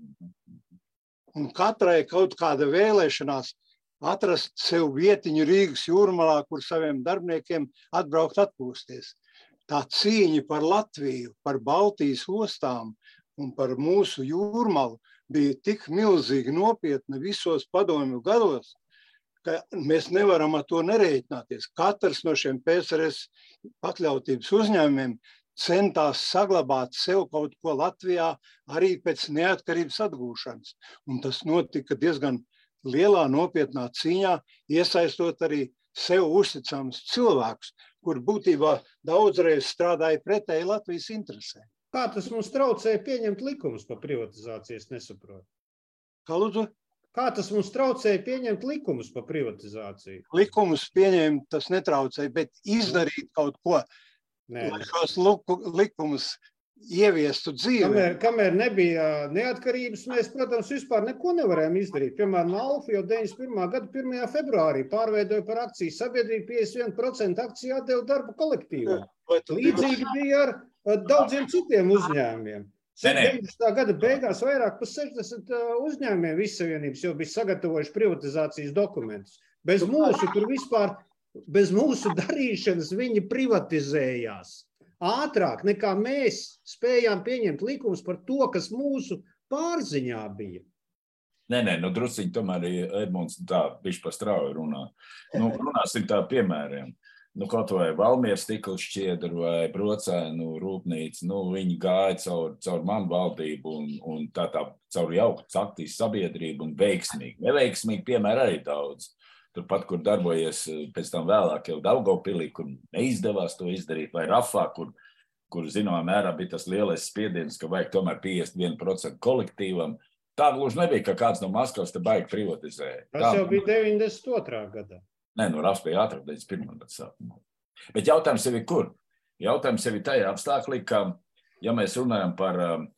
Un katrai kaut kāda vēlēšanās atrast sev vietiņu Rīgas jūrmalā, kur saviem darbiniekiem atbraukt atpūsties. Tā cīņa par Latviju, par Baltijas ostām un par mūsu jūrmalu bija tik milzīgi nopietna visos padomju gados, ka mēs nevaram ar to nerēķināties. Katrs no šiem P S R S pakļautības uzņēmumiem centās saglabāt sev kaut ko Latvijā arī pēc neatkarības atgūšanas. Un tas notika diezgan lielā nopietnā cīņā, iesaistot arī sev uzticams cilvēkus, kur būtībā daudzreiz strādāja pretēji Latvijas interesē. Kā tas mums traucēja pieņemt likumus par privatizāciju, es nesaprotu. Kā lūdzu? Kā tas mums traucēja pieņemt likumus par privatizāciju? Likumus pieņemt tas netraucēja, bet izdarīt kaut ko, Nē. lai šos luku, likumus ieviestu dzīvē. Kamēr, kamēr nebija neatkarības, mēs, protams, vispār neko nevarējām izdarīt. Piemēram, Alfa jau deviņdesmit pirmā gada pirmajā februārī pārveidoja par akciju sabiedrību, piecdesmit viens procents akciju atdeva darba kolektīvā. Līdzīgi bija ar, ar daudziem citiem uzņēmumiem. deviņdesmitā gada beigās vairāk par sešdesmit uzņēmumiem Vissavienības jau bija sagatavojuši privatizācijas dokumentus. Bez mūsu, tur vispār, bez mūsu darīšanas viņi privatizējās. Ātrāk nekā mēs spējām pieņemt likumus par to, kas mūsu pārziņā bija. Nē, nē, nu drusciņi tomēr Edmunds tā bišķi pa strauji runā. Nu, runāsim tā piemēriem. Nu, kaut vai Valmieras stikla šķiedra vai Brocēnu rūpnīca, nu, viņi gāja caur, caur manu valdību un, un tā tā caur jauku aktīs sabiedrību un veiksmīgi. Neveiksmīgi piemēri arī daudz. Turpat, kur darbojies pēc tam vēlāk jau Daugavpilī, kur neizdevās to izdarīt, vai Rafā, kur, kur zināmā mērā bija tas lielais spiediens, ka vajag tomēr piecdesmit viens procents kolektīvam. Tā gluži nebija, ka kāds no Maskavas te baigi privatizēja. Tas jau bija deviņdesmit otrā gadā. Nē, nu Rafs bija ātrāk deviņdesmit pirmā gada sākumā. Bet jautājums sevi kur? Jautājums sevi tajā apstāklī, ka, ja mēs runājam par,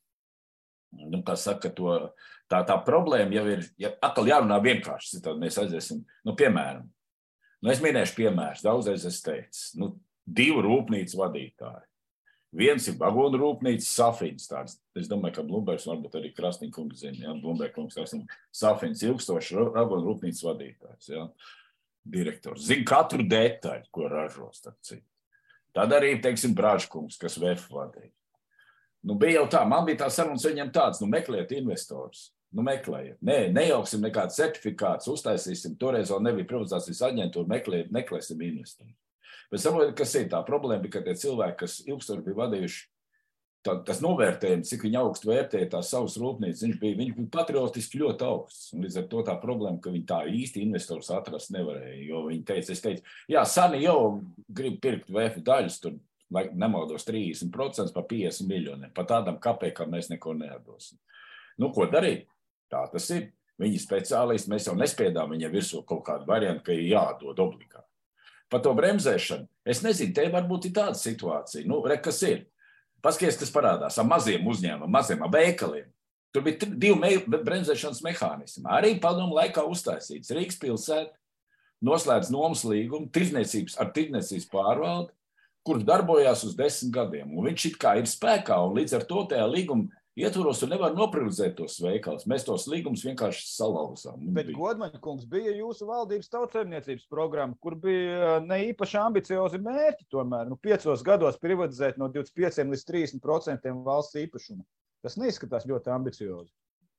nu, kā saka, to... Tā, tā problēma jau ir, ja atkal jārunā vienkārši, tad mēs aiziesim, nu, piemēram, nu, es minēšu piemērs, daudzreiz es teicu, nu, divu rūpnīcu vadītāji. Viens ir vagonu rūpnīca, Safins tāds, es domāju, ka Blumbergs varbūt arī Krasniņkungs zina, ja, Blumbergs, Safins, ilgstoši vagonu rūpnīcas vadītājs, ja, direktors. Zina katru detaļu, ko ražos, tad cik. Tad arī, teiksim, Brāžkungs, kas V F vadīja. Nu, bija jau tā, man bija tā sarunas viņam tāds, nu, meklēt investors. Nu, meklējiet. Nē, nejauksim nekāds certifikāts, uztaisīsim, toreiz vēl nebija privatizācijas aģentūra, meklējiet, meklēsim investoru. Bet saprotiet, kas ir tā problēma, bija, ka tie cilvēki, kas ilgstoši bija vadījuši, tā, tas novērtējums, cik viņi augstu vērtēja tās savas rūpnīcas, viņš bija, viņš bija patriotiski ļoti augsts. Un līdz ar to tā problēma, ka viņi tā īsti investors atrast nevarēja, jo viņi teica, es teicu, jā, Sani jau grib pirkt V F daļas, tur, lai nemaldos trīsdesmit procenti par piecdesmit miljoniem, par tādam kapekam mēs neko neatdosim. Nu, ko darīt? Tā tas ir. Viņi speciālisti, mēs jau nespiedām viņam virsū kaut kādu variantu, ka ir jādod obligāti. Par to bremzēšanu, es nezinu, te varbūt ir tāda situācija. Nu, re, kas ir? Paskaties, kas parādās ar maziem uzņēmumiem, maziem ar veikaliem. Tur bija divi bremzēšanas mehānismi. Arī padomu laikā uztaisīts. Rīgas pilsēta noslēdz nomas līgumu tirdzniecības ar tirdzniecības pārvaldi, kurš darbojās uz desmit gadiem. Un viņš it kā ir spēkā, un līdz ar to tajā līguma ietvaros tu nevar noprivatizēt tos veikals. Mēs tos līgumus vienkārši salauzām. Bet Godmaņa kungs bija jūsu valdības tautsaimniecības programma, kur bija ne īpaši ambiciozi mērķi tomēr. Nu, piecos gados privatizēt no divdesmit pieciem līdz trīsdesmit procentiem valsts īpašuma. Tas neizskatās ļoti ambiciozi.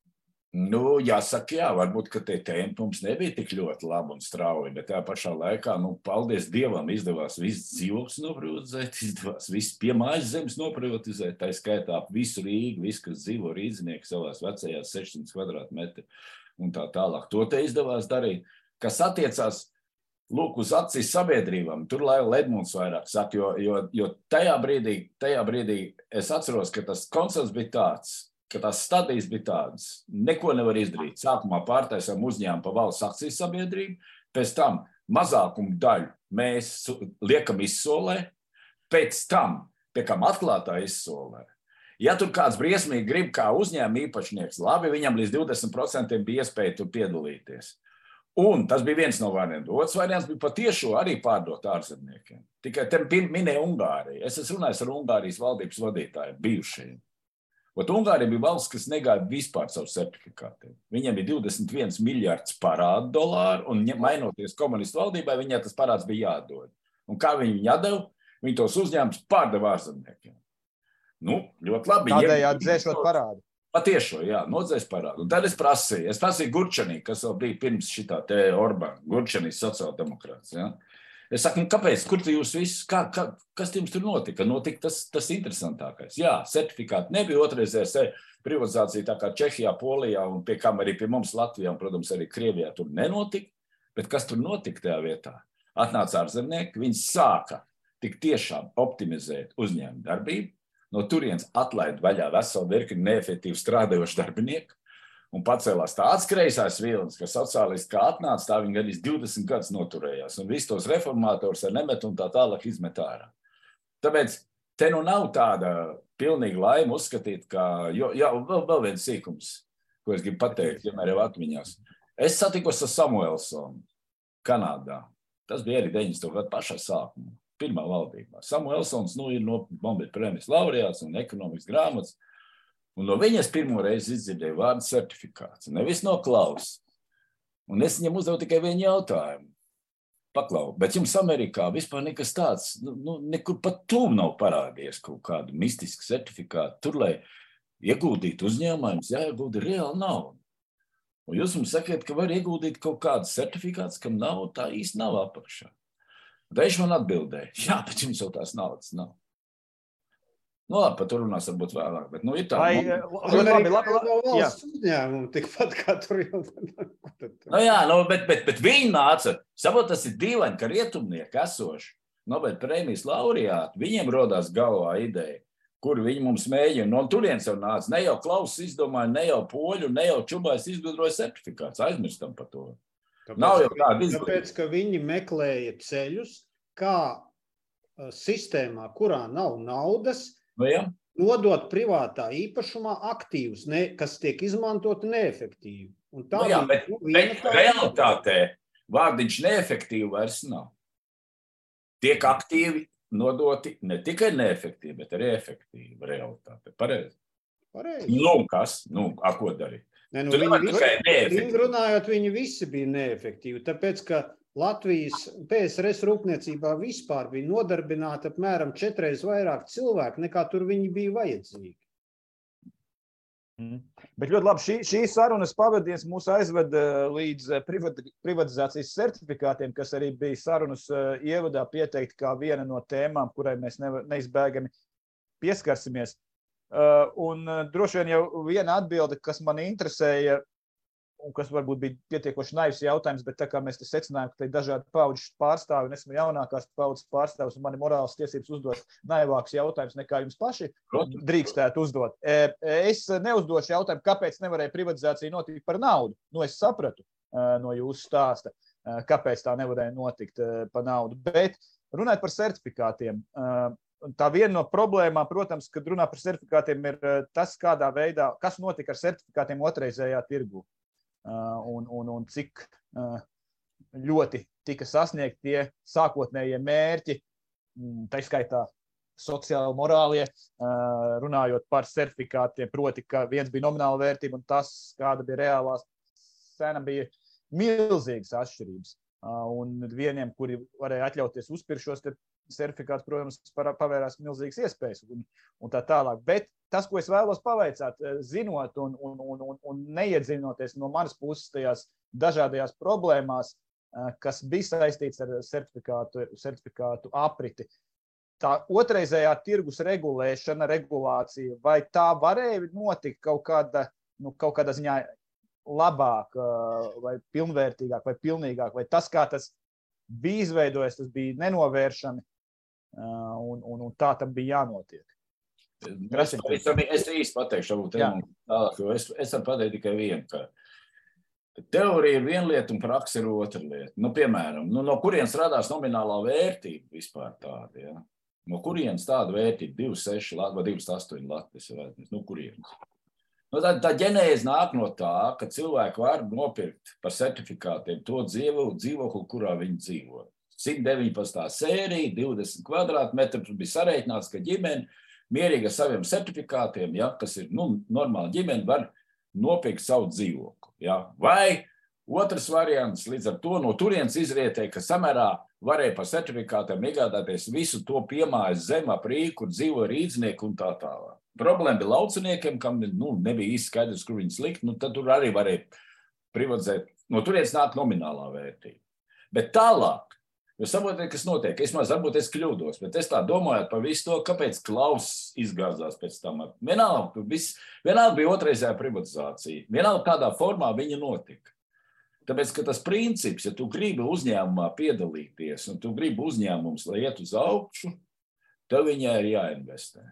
Nu, jāsaka, jā, varbūt, ka tie tempi mums nebija tik ļoti labi un strauji, bet tajā pašā laikā, nu, paldies Dievam, izdevās viss dzīvokļus noprivatizēt, izdevās viss piemājas zemes noprivatizēt, tā skaitā visu Rīgu, viss, kas dzīvo rīdzinieki savās vecajās sešsimt kvadrātmetri un tā tālāk. To te izdevās darīt, kas attiecās, lūk, uz acīs sabiedrībām. Tur lai Edmunds vairāk saka, jo, jo, jo tajā brīdī, tajā brīdī es atceros, ka tas koncepts bija tāds, ka tās stadijas bija tādas, neko nevar izdarīt. Sākumā pārtaisām uzņēmumu pa valsts akcijas sabiedrību, pēc tam mazākumu daļu mēs liekam izsolē, pēc tam tiekam atklātā izsolē. Ja tur kāds briesmīgi grib kā uzņēmuma īpašnieks, labi, viņam līdz divdesmit procentiem bija iespēja tur piedalīties. Un tas bija viens no variantiem. Otrs variants bija patiešo arī pārdot ārzemniekiem. Tikai te minēja Ungāriju. Es esmu runājis ar Ungārijas valdības vadītājiem, bijušajiem. Ot, Ungārija bija valsts, kas negāja vispār savu certifikātiem. Viņiem bija divdesmit viens miljards parādu dolāru, un mainoties komunistu valdībai, viņai tas parāds bija jādod. Un kā viņi viņu atdeva? Viņi tos uzņēmums pārdeva ārzemniekiem. Nu, ļoti labi. Tādējādi dzēšot parādu. Patiešo, jā, nodzēs parādu. Un tad es prasīju, es prasīju Gurčanī, kas vēl bija pirms šitā te Orbán, Gurčanīs sociāldemokrāts, jā. Es saku, nu, kāpēc, kur tu jūs visus, kā, kā, kas jums tur notika? Notika tas, tas interesantākais. Jā, certifikāti nebija otrreizējais privatizācija tā kā Čehijā, Polijā un pie kam arī pie mums Latvijā un, protams, arī Krievijā tur nenotika. Bet kas tur notika tajā vietā? Atnāca ārzemnieki, viņi sāka tik tiešām optimizēt uzņēmumu darbību, no turienes atlaid vaļā veselu virkni neefektīvi strādājošu darbinieku un pacēlās tāds kreisais vilnis, ka sociālisti kā atnāca, tā viņi arī divdesmit gadus noturējās un visus tos reformātors ar nemet un tā tālāk izmet ārā. Tāpēc te nu nav tāda pilnīga laima uzskatīt, ka, jo, jā, vēl, vēl viens sīkums, ko es gribu pateikt, vienmēr jau atmiņās. Es satikos ar Samuelsonu Kanādā. Tas bija arī deviņdesmito gadu pašā sākumā. Pirmā valdībā. Samuelsons nu, ir no Nobela prēmijas laureāts un ekonomikas grāmatas. Un no viņas pirmo reizi izdzirdēju vārdu certifikāts. Nevis no Klaus. Un es viņam uzdevu tikai vienu jautājumu. Paklau, bet jums Amerikā vispār nekas tāds, nu, nu nekur pat tūm nav parādījies kaut kādu mistisku certifikātu. Tur, lai ieguldītu uzņēmājums, jāiegulda reāli naudu. Un jūs mums sakiet, ka var ieguldīt kaut kādu certifikāts, kam nav, tā īsti nav apakšā. Viņš man atbildēja, jā, bet jums jau tās naudas nav. Nu labi, par to runās varbūt vēlāk, bet nu ir tā. Vai, labi, labi, labi, valsts uzņēmumu, tikpat kā tur jau. Nu jā, nu, bet, bet, bet viņi nāca, sabot, tas ir dīvaini, ka rietumnieki esoši Nobela prēmijas laureāti, viņiem rodās galvā ideja, kur viņi mums mēģina. No turienes jau nāca, ne jau Klaus izdomāja, ne jau Poļu, ne jau Čubais izgudroja certifikāts, aizmirstam par to. Tāpēc, nav jau tāda izglītība. Tāpēc, ka viņi meklēja ceļus, kā uh, sistēmā, kurā nav naudas, Nu, jā. nodot privātā īpašumā aktīvus, ne, kas tiek izmantoti neefektīvi. Un tā Nu, jā, bija, bet, nu, bet tā... realitātē vārdiņš neefektīvi vairs nav. Tiek aktīvi nodoti ne tikai neefektīvi, bet arī efektīvi realitāte. Pareizi? Pareizi. Nu, kas? Nu, a, ko darīt? Ne, nu, Tu viņi, nevar tikai visi, neefektīvi. runājot, viņi visi bija neefektīvi, tāpēc, ka Latvijas P S R S rūpniecībā vispār bija nodarbināti apmēram četreiz vairāk cilvēku, nekā tur viņi bija vajadzīgi. Mm. Bet ļoti labi, šī, šī sarunas pavadiens mūs aizved līdz privatizācijas certifikātiem, kas arī bija sarunas ievadā pieteikti kā viena no tēmām, kurai mēs nevar, neizbēgami pieskarsimies. Un droši vien jau viena atbilde, kas man interesēja, un kas varbūt bija pietiekoši naivs jautājums, bet tā kā mēs te secinājām, ka te ir dažādi paudžu pārstāvi, un esmu jaunākās paudzes pārstāvs, un man ir morāls tiesības uzdot naivāks jautājums, nekā jums paši drīkstētu uzdot. Es neuzdošu jautājumu, kāpēc nevarēja privatizācija notikt par naudu. Nu, es sapratu no jūsu stāsta, kāpēc tā nevarēja notikt par naudu. Bet runājot par certifikātiem, tā viena no problēmām, protams, kad runā par certifikātiem, ir tas, kādā veidā, kas notika ar certifikātiem otrreizējā tirgu. Uh, un, un, un cik uh, ļoti tika sasniegt tie sākotnējie mērķi, tā skaitā sociāli morālie, uh, runājot par certifikātiem, proti, ka viens bija nomināla vērtība un tas, kāda bija reālā cena, bija milzīgas atšķirības. Uh, un vieniem, kuri varēja atļauties uzpirkt šos certifikātus, protams, pavērās milzīgas iespējas un, un tā tālāk. Bet tas, ko es vēlos pavaicāt, zinot un, un, un, un neiedzinoties no manas puses tajās dažādajās problēmās, kas bija saistīts ar certifikātu, certifikātu apriti, tā otrreizējā tirgus regulēšana, regulācija, vai tā varēja notikt kaut kāda, nu, kaut kādā ziņā labāk, vai pilnvērtīgāk, vai pilnīgāk, vai tas, kā tas bija izveidojies, tas bija nenovēršami, un, un, un tā tam bija jānotiek. Es, es, es īsti pateikšu, tālāk, jo es, es varu pateikt tikai vienu, ka teorija ir viena lieta un praksa ir otra lieta. Nu, piemēram, nu, no kurienes radās nominālā vērtība vispār tāda, ja? No kurienes tāda vērtība? divi seši vai divi astoņi latvijas, nu, kurienes? Nu, tā, tā ģenēze nāk no tā, ka cilvēki var nopirkt par certifikātiem to dzīvo, dzīvokli, kurā viņi dzīvo. simt deviņpadsmitā sērija, divdesmit kvadrātmetri, tur bija sareiķināts, ka ģimene mierīgi ar saviem certifikātiem, ja, kas ir nu, normāli ģimene, var nopirkt savu dzīvokli. Ja. Vai otrs variants, līdz ar to no turienes izrietēja, ka samērā varēja par certifikātiem iegādāties visu to piemājas zem ap Rīgu, kur dzīvo rīdznieki un tā tālāk. Problēma bija lauciniekiem, kam nu, nebija īsti skaidrs, kur viņus likt, nu, tad tur arī varēja privatizēt. No turienes nāk nominālā vērtība. Bet tālāk, jo saprotiet, kas notiek, es maz varbūt es kļūdos, bet es tā domāju par visu to, kāpēc Klauss izgāzās pēc tam. Vienalga, viss, vienalga bija otrreizējā privatizācija, vienalga kādā formā viņa notika. Tāpēc, ka tas princips, ja tu gribi uzņēmumā piedalīties un tu gribi uzņēmums, lai iet uz augšu, tev viņai ir jāinvestē.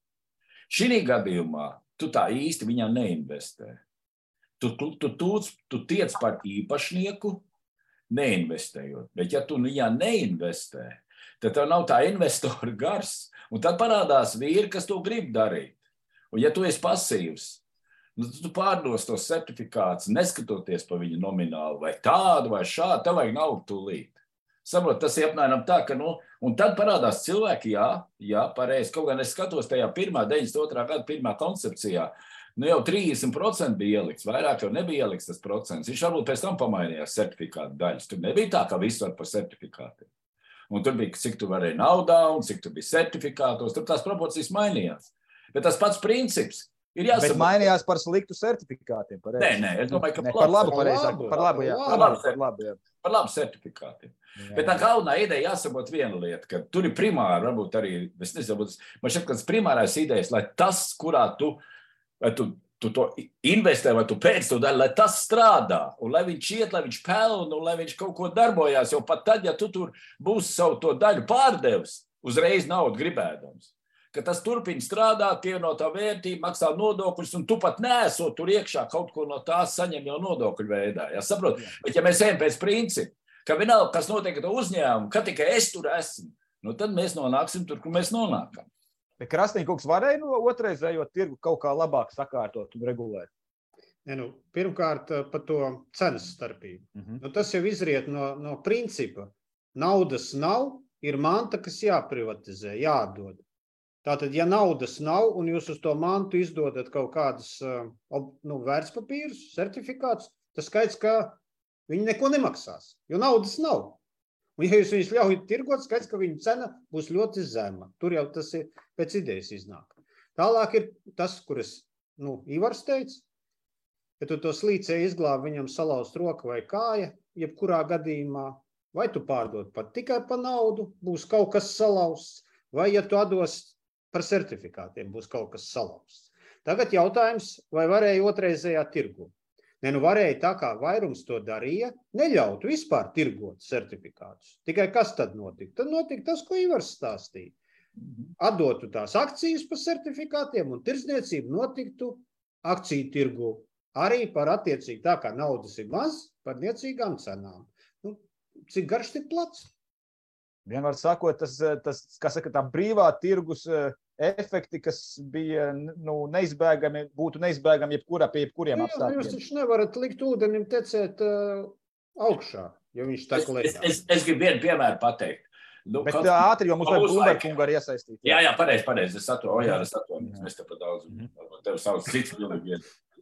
Šī gadījumā tu tā īsti viņā neinvestē. Tu, tu, tu, tu, tu tiec par īpašnieku, neinvestējot. Bet ja tu viņā neinvestē, tad tev nav tā investora gars. Un tad parādās vīri, kas to grib darīt. Un ja tu esi pasīvs, nu, tu pārdos tos certifikātus, neskatoties pa viņu nominālu, vai tādu, vai šādu, tev vajag naudu tūlīt. Saprot, tas ir apmēram tā, ka, nu, un tad parādās cilvēki, jā, jā, pareizi, kaut gan es skatos tajā pirmā, deviņdesmit otrā gada pirmā koncepcijā, nu jau trīsdesmit procenti bija ielikts, vairāk jau nebija ielikts tas procents. Viņš varbūt pēc tam pamainījās certifikātu daļas. Tur nebija tā, ka viss var par certifikātiem. Un tur bija, cik tu varēji naudā un cik tu bija certifikātos, tur tās proporcijas mainījās. Bet tas pats princips ir jāsaprot. Bet mainījās par sliktu certifikātiem. Pareizi. Nē, nē, es domāju, ka ne, par labu, pareizāk, par labu, jā. Par labu, par labu, jā. Par labu certifikātiem. Jā. Bet tā galvenā ideja jāsaprot viena lieta, ka tur ir primāri, varbūt arī, es nezinu, man šķiet, ka tas primārās idejas, lai tas, kurā tu, vai tu, tu to investē, vai tu pēc to daļu, lai tas strādā, un lai viņš iet, lai viņš pelna, un lai viņš kaut ko darbojās, jo pat tad, ja tu tur būsi savu to daļu pārdevis, uzreiz naudu gribēdams, ka tas turpina strādāt, pievienotā vērtība, maksā nodokļus, un tu pat neesot tur iekšā kaut ko no tās saņem jau nodokļu veidā. Ja, saprot? Bet ja mēs ejam pēc principa, ka vienalga, kas notiek ar to uzņēmumu, ka tikai es tur esmu, nu tad mēs nonāksim tur, kur mēs nonākam. Bet Krasnīkungs varēja no otrreizējo tirgu kaut kā labāk sakārtot un regulēt? Ne, nu, pirmkārt, par to cenas starpību. Uh-huh. Nu, tas jau izriet no, no principa. Naudas nav, ir manta, kas jāprivatizē, jāatdod. Tātad, ja naudas nav un jūs uz to mantu izdodat kaut kādas nu, vērtspapīrus, certifikātus, tas skaidrs, ka viņi neko nemaksās, jo naudas nav. Un ja jūs viņus ļaujat tirgot, skaidrs, ka viņa cena būs ļoti zema. Tur jau tas ir pēc idejas iznāk. Tālāk ir tas, kuras, nu, Ivars teica, ja tu to slīcēji izglābi, viņam salauzt roka vai kāja, jebkurā gadījumā, vai tu pārdod pat tikai pa naudu, būs kaut kas salauzts, vai ja tu atdos par certifikātiem, būs kaut kas salauzts. Tagad jautājums, vai varēja otrreizējā tirgu? Ne, nu varēja tā, kā vairums to darīja, neļaut vispār tirgot certifikātus. Tikai kas tad notika? Tad notika tas, ko Ivars stāstīja. Atdotu tās akcijas par certifikātiem un tirdzniecību notiktu akciju tirgu. Arī par attiecīgi tā, kā naudas ir maz, par niecīgām cenām. Nu, cik garš tik plats? Vienmēr sakot, tas, tas kā saka, tā brīvā tirgus efekti, kas bija nu, neizbēgami, būtu neizbēgami jebkurā pie jebkuriem apstākļiem. Jūs taču nevarat likt ūdenim tecēt uh, augšā, jo viņš tā klietā. Es, es, es gribu vienu piemēru pateikt. Nu, Bet kaut... ātri, jo mums vajag Blumberkungu arī iesaistīt. Jā, jā, pareizi, pareizi. Es atvaru, o jā, es atvaru. Mēs te par daudz. Tev savs cits pilnīgi.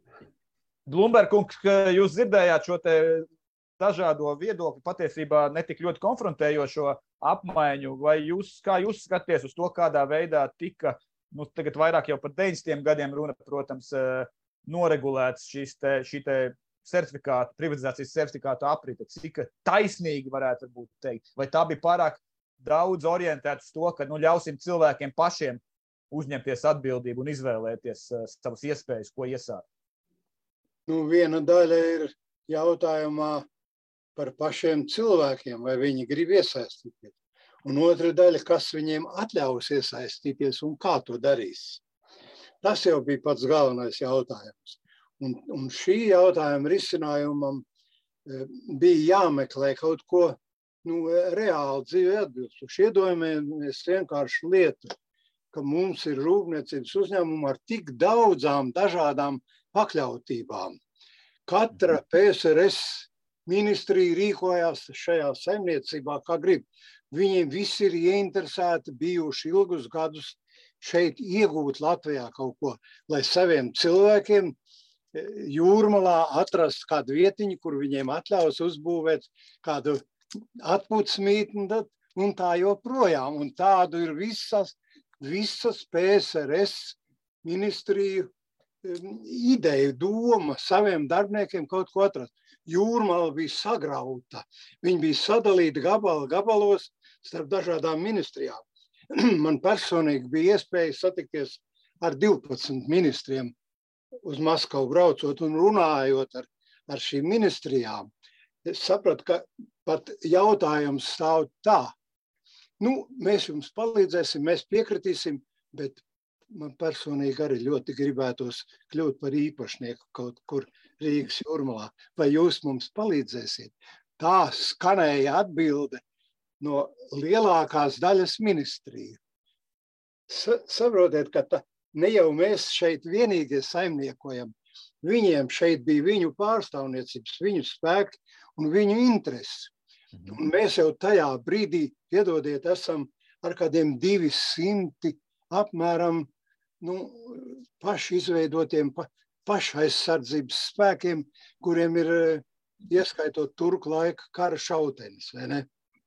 Blumberkungs, jūs dzirdējāt šo te dažādo viedokļu, patiesībā netik ļoti konfrontējošo apmaiņu, vai jūs, kā jūs skaties uz to, kādā veidā tika, nu, tagad vairāk jau par deviņdesmitajiem gadiem runa, protams, noregulēts šīs te, šī te certifikātu, privatizācijas certifikātu aprite, cik taisnīgi varētu būt teikt, vai tā bija pārāk daudz orientēts to, ka, nu, ļausim cilvēkiem pašiem uzņemties atbildību un izvēlēties uh, savas iespējas, ko iesākt? Nu, viena daļa ir jautājumā par pašiem cilvēkiem, vai viņi grib iesaistīties. Un otra daļa, kas viņiem atļaus iesaistīties un kā to darīs. Tas jau bija pats galvenais jautājums. Un, un šī jautājuma risinājumam e, bija jāmeklē kaut ko nu, reāli dzīvē atbilstoši. Iedomājamies vienkārši lietu, ka mums ir rūpniecības uzņēmumi ar tik daudzām dažādām pakļautībām. Katra P S R S ministrija rīkojās šajā saimniecībā, kā grib. Viņiem visi ir ieinteresēti bijuši ilgus gadus šeit iegūt Latvijā kaut ko, lai saviem cilvēkiem Jūrmalā atrast kādu vietiņu, kur viņiem atļaus uzbūvēt kādu atpūtsmītni un tā joprojām. Un tādu ir visas, visas P S R S ministriju ideju, doma saviem darbiniekiem kaut ko atrast. Jūrmala bija sagrauta. Viņa bija sadalīta gabala gabalos starp dažādām ministrijām. Man personīgi bija iespēja satikties ar divpadsmit ministriem uz Maskavu braucot un runājot ar, ar šīm ministrijām. Es sapratu, ka pat jautājums stāv tā. Nu, mēs jums palīdzēsim, mēs piekritīsim, bet man personīgi arī ļoti gribētos kļūt par īpašnieku kaut kur Rīgas Jūrmalā. Vai jūs mums palīdzēsiet? Tā skanēja atbilde no lielākās daļas ministriju. Saprotiet, ka ta, ne jau mēs šeit vienīgie saimniekojam. Viņiem šeit bija viņu pārstāvniecības, viņu spēki un viņu interesi. Un mēs jau tajā brīdī, piedodiet, esam ar kādiem divi simti apmēram nu, paši izveidotiem pa, pašaizsardzības spēkiem, kuriem ir ieskaitot turku laika kara šautenis, vai ne?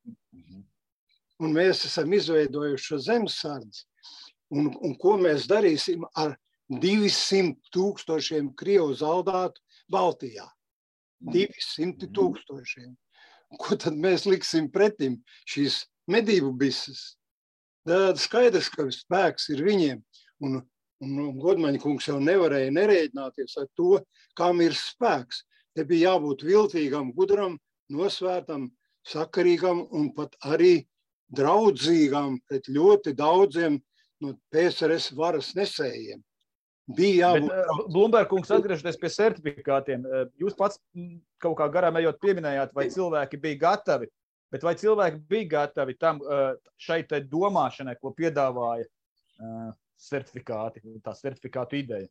Un mēs esam izveidojuši šo zemesardzi. Un, un ko mēs darīsim ar divsimt tūkstošiem Krievu zaldātu Baltijā? divsimt tūkstošiem. Ko tad mēs liksim pretim šīs medību bises? Tad skaidrs, ka spēks ir viņiem. Un, un Godmaņa kungs jau nevarēja nerēķināties ar to, kam ir spēks. Te bija jābūt viltīgam, gudram, nosvērtam, sakarīgam un pat arī draudzīgam pret ļoti daudziem no P S R S varas nesējiem. Bija jābūt. Bet, Blumberg kungs, atgriežoties pie certifikātiem, jūs pats kaut kā garām ejot pieminējāt, vai cilvēki bija gatavi, bet vai cilvēki bija gatavi tam šai te domāšanai, ko piedāvāja certifikāti, tā certifikātu ideja?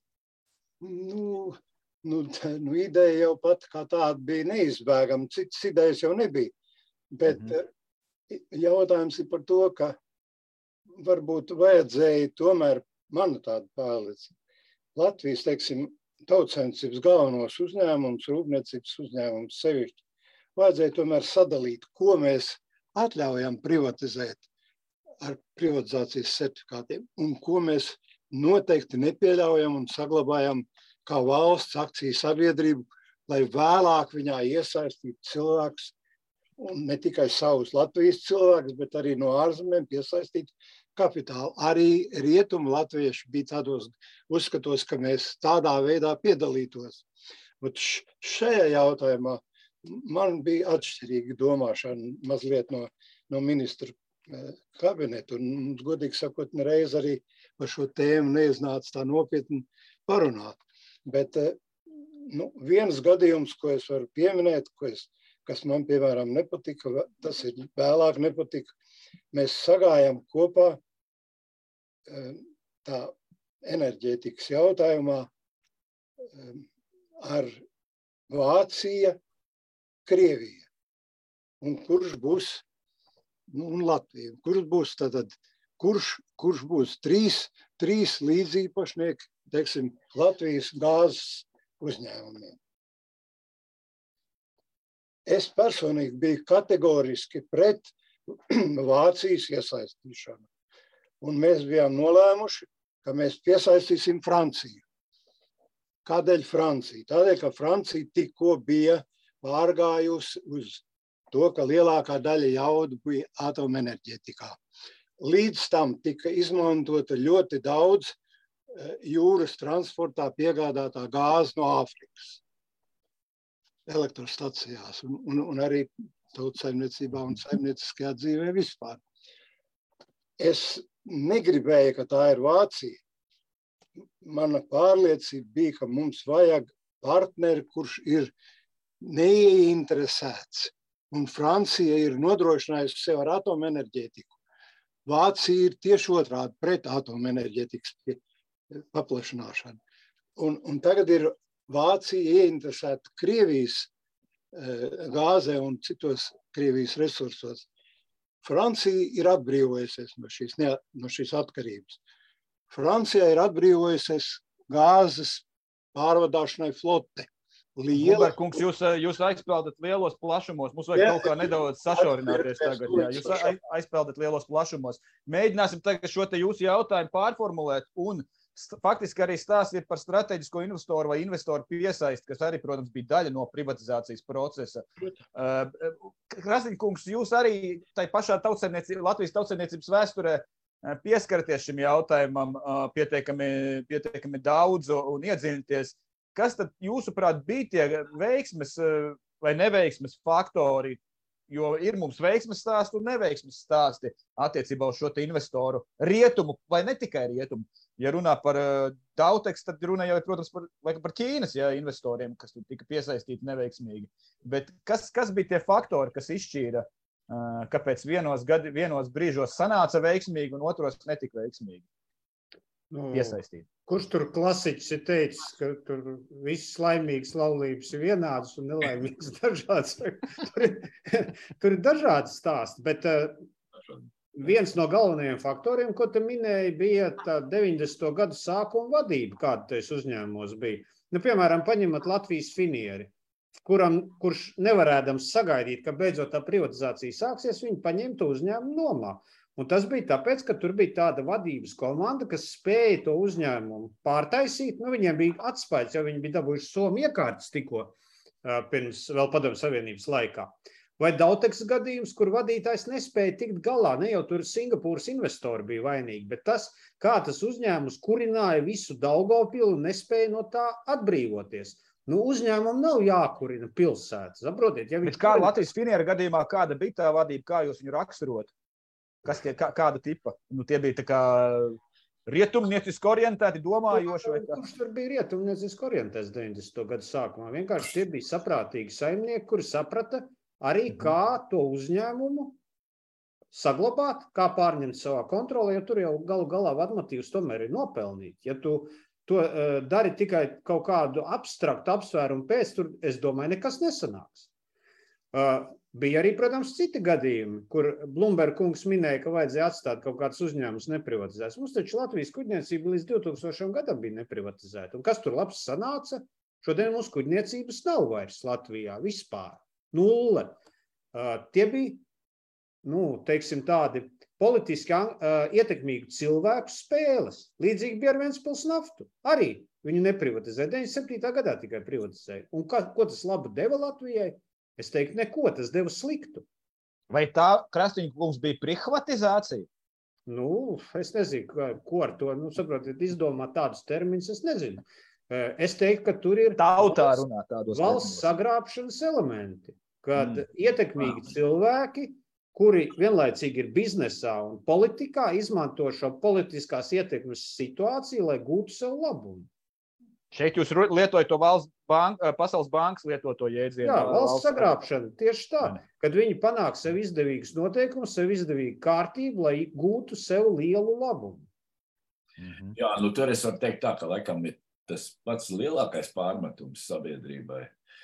Nu, nu, tā, nu, ideja jau pat kā tāda bija neizbēgama, citas idejas jau nebija. Bet mm-hmm. jautājums ir par to, ka varbūt vajadzēja tomēr, mana tāda pārliecība, Latvijas, teiksim, tautsainicības galvenos uzņēmumus, rūpniecības uzņēmumus sevišķi, vajadzēja tomēr sadalīt, ko mēs atļaujam privatizēt ar privatizācijas certifikātiem un ko mēs noteikti nepieļaujam un saglabājam kā valsts akciju sabiedrību, lai vēlāk viņā iesaistītu cilvēks un ne tikai savus Latvijas cilvēkus, bet arī no ārzemēm piesaistītu kapitālu. Arī rietumu latvieši bija tādos uzskatos, ka mēs tādā veidā piedalītos. Bet šajā jautājumā man bija atšķirīga domāšana mazliet no, no ministru kabinetu. Un, godīgi sakot, nereiz arī par šo tēmu neiznāca tā nopietni parunāt. Bet nu, viens gadījums, ko es varu pieminēt, ko es, kas man, piemēram, nepatika, tas ir vēlāk nepatika, mēs sagājām kopā tā enerģētikas jautājumā ar Vācija, Krievija. Un kurš būs, nu, un Latvija. Kurš būs tātad, kurš, kurš būs trīs, trīs līdzīpašnieki, teiksim, Latvijas gāzes uzņēmumiem. Es personīgi biju kategoriski pret Vācijas iesaistīšanu. Un mēs bijām nolēmuši, ka mēs piesaistīsim Franciju. Kādēļ Francija? Tādēļ, ka Francija tikko bija pārgājusi uz to, ka lielākā daļa jaudu bija atomenerģētikā. Līdz tam tika izmantota ļoti daudz jūras transportā piegādātā gāze no Āfrikas elektrostacijās un, un, un arī tautsaimniecībā un saimnieciskajā dzīvē vispār. Es negribēju, ka tā ir Vācija. Mana pārliecība bija, ka mums vajag partneri, kurš ir neieinteresēts. Un Francija ir nodrošinājusi sev ar atomenerģētiku. Vācija ir tieši otrādi pret atomenerģētikas paplašināšanu. Un, un tagad ir Vācija ieinteresēta Krievijas gāzē un citos Krievijas resursos. Francija ir atbrīvojusies no šīs, ne, no šīs atkarības. Francijā ir atbrīvojusies gāzes pārvadāšanai flote. Liela... Kungs, jūs, jūs aizpeldat lielos plašumos. Mums vajag jā, kaut kā nedaudz sašaurināties tagad. Jā. Jūs aizpeldat lielos plašumos. Mēģināsim tagad šo te jūsu jautājumu pārformulēt un faktiski arī stāstīt par strateģisko investoru vai investoru piesaisti, kas arī, protams, bija daļa no privatizācijas procesa. Krasniņkungs, jūs arī tai pašā Latvijas tautsaimniecības vēsturē pieskaraties šim jautājumam pietiekami, pietiekami daudz un iedziļināties. Kas tad, jūsuprāt, bija tie veiksmes vai neveiksmes faktori, jo ir mums veiksmes stāsti un neveiksmes stāsti attiecībā uz šo te investoru rietumu, vai ne tikai rietumu. Ja runā par Dautex, tad runā jau, protams, par, par Ķīnas ja, investoriem, kas tika piesaistīti neveiksmīgi. Bet kas, kas bija tie faktori, kas izšķīra, kāpēc vienos, gadi, vienos brīžos sanāca veiksmīgi un otros netika veiksmīgi nu, piesaistīt? Kurš tur klasiķis ir teicis, ka tur visas laimīgas laulības ir vienādas un nelaimīgas dažādas. Tur ir, tur ir dažādi stāsti, bet uh, viens no galvenajiem faktoriem, ko te minēja, bija tā deviņdesmito gadu sākuma vadība, kāda tais uzņēmumos bija. Nu, piemēram, paņemat Latvijas Finieri, kuram, kurš nevarēdams sagaidīt, ka beidzot tā privatizācija sāksies, viņi paņem to uzņēmumu nomā. Un tas bija tāpēc, ka tur bija tāda vadības komanda, kas spēja to uzņēmumu pārtaisīt. Nu, viņiem bija atspējas, jo viņi bija dabūjuši Somu iekārtas tikko pirms vēl Padomju Savienības laikā. Vai Dautex gadījums, kur vadītājs nespēja tikt galā, ne jau tur Singapūras investori bija vainīgi, bet tas, kā tas uzņēmums kurināja visu Daugavpilu un nespēja no tā atbrīvoties. Nu, uzņēmumam nav jākurina pilsētas, saprotiet? Ja bet kā Latvijas Finiera gadījumā, kāda bija tā vadība, kā jūs viņu raksturot? Kas tie, kā, kāda tipa? Nu, tie bija tā kā rietumnieciski orientēti, domājoši vai kā? Kurš tur bija rietumnieciski orientēts deviņdesmito gadu sākumā? Vienkārši tie bija saprātīgi saimnieki, kuri saprata arī, kā to uzņēmumu saglabāt, kā pārņemt savā kontrolē, jo tur jau galu galā vadmotīvs tomēr ir nopelnīt. Ja tu to uh, dari tikai kaut kādu abstraktu apsvērumu pēc, tur, es domāju, nekas nesanāks. Uh, Bija arī, protams, citi gadījumi, kur Blumberg kungs minēja, ka vajadzēja atstāt kaut kāds uzņēmums neprivatizēts. Mums taču Latvijas kuģniecība līdz divtūkstošajam gadam bija neprivatizēta. Un kas tur labs sanāca? Šodien mums kuģniecības nav vairs Latvijā vispār. Nulle. Uh, tie bija, nu, teiksim, tādi politiski uh, ietekmīgi cilvēku spēles. Līdzīgi bija ar Ventspils naftu. Arī viņu neprivatizēja. deviņdesmit septītā gadā tikai privatizēja. Un ka, ko tas labu deva Latvijai? Es teiktu, neko, tas deva sliktu. Vai tā, Krasniņkungs, bija privatizācija? Nu, es nezinu, ko ar to, nu, saprotiet, izdomāt tādus terminus, es nezinu. Es teiktu, ka tur ir tautā runā tādos valsts sagrābšanas elementi, kad mm. ietekmīgi cilvēki, kuri vienlaicīgi ir biznesā un politikā, izmanto šo politiskās ietekmes situāciju, lai gūtu sev labumu. Šeit jūs lietojat to valsts bank, Pasaules bankas lietoto jēdzienu. Jā, valsts, valsts sagrābšana, tieši tā, kad viņi panāk sev izdevīgus noteikumus, sev izdevīgu kārtību, lai gūtu sev lielu labumu. Mhm. Jā, nu tur es varu teikt tā, ka laikam ir tas pats lielākais pārmetums sabiedrībai.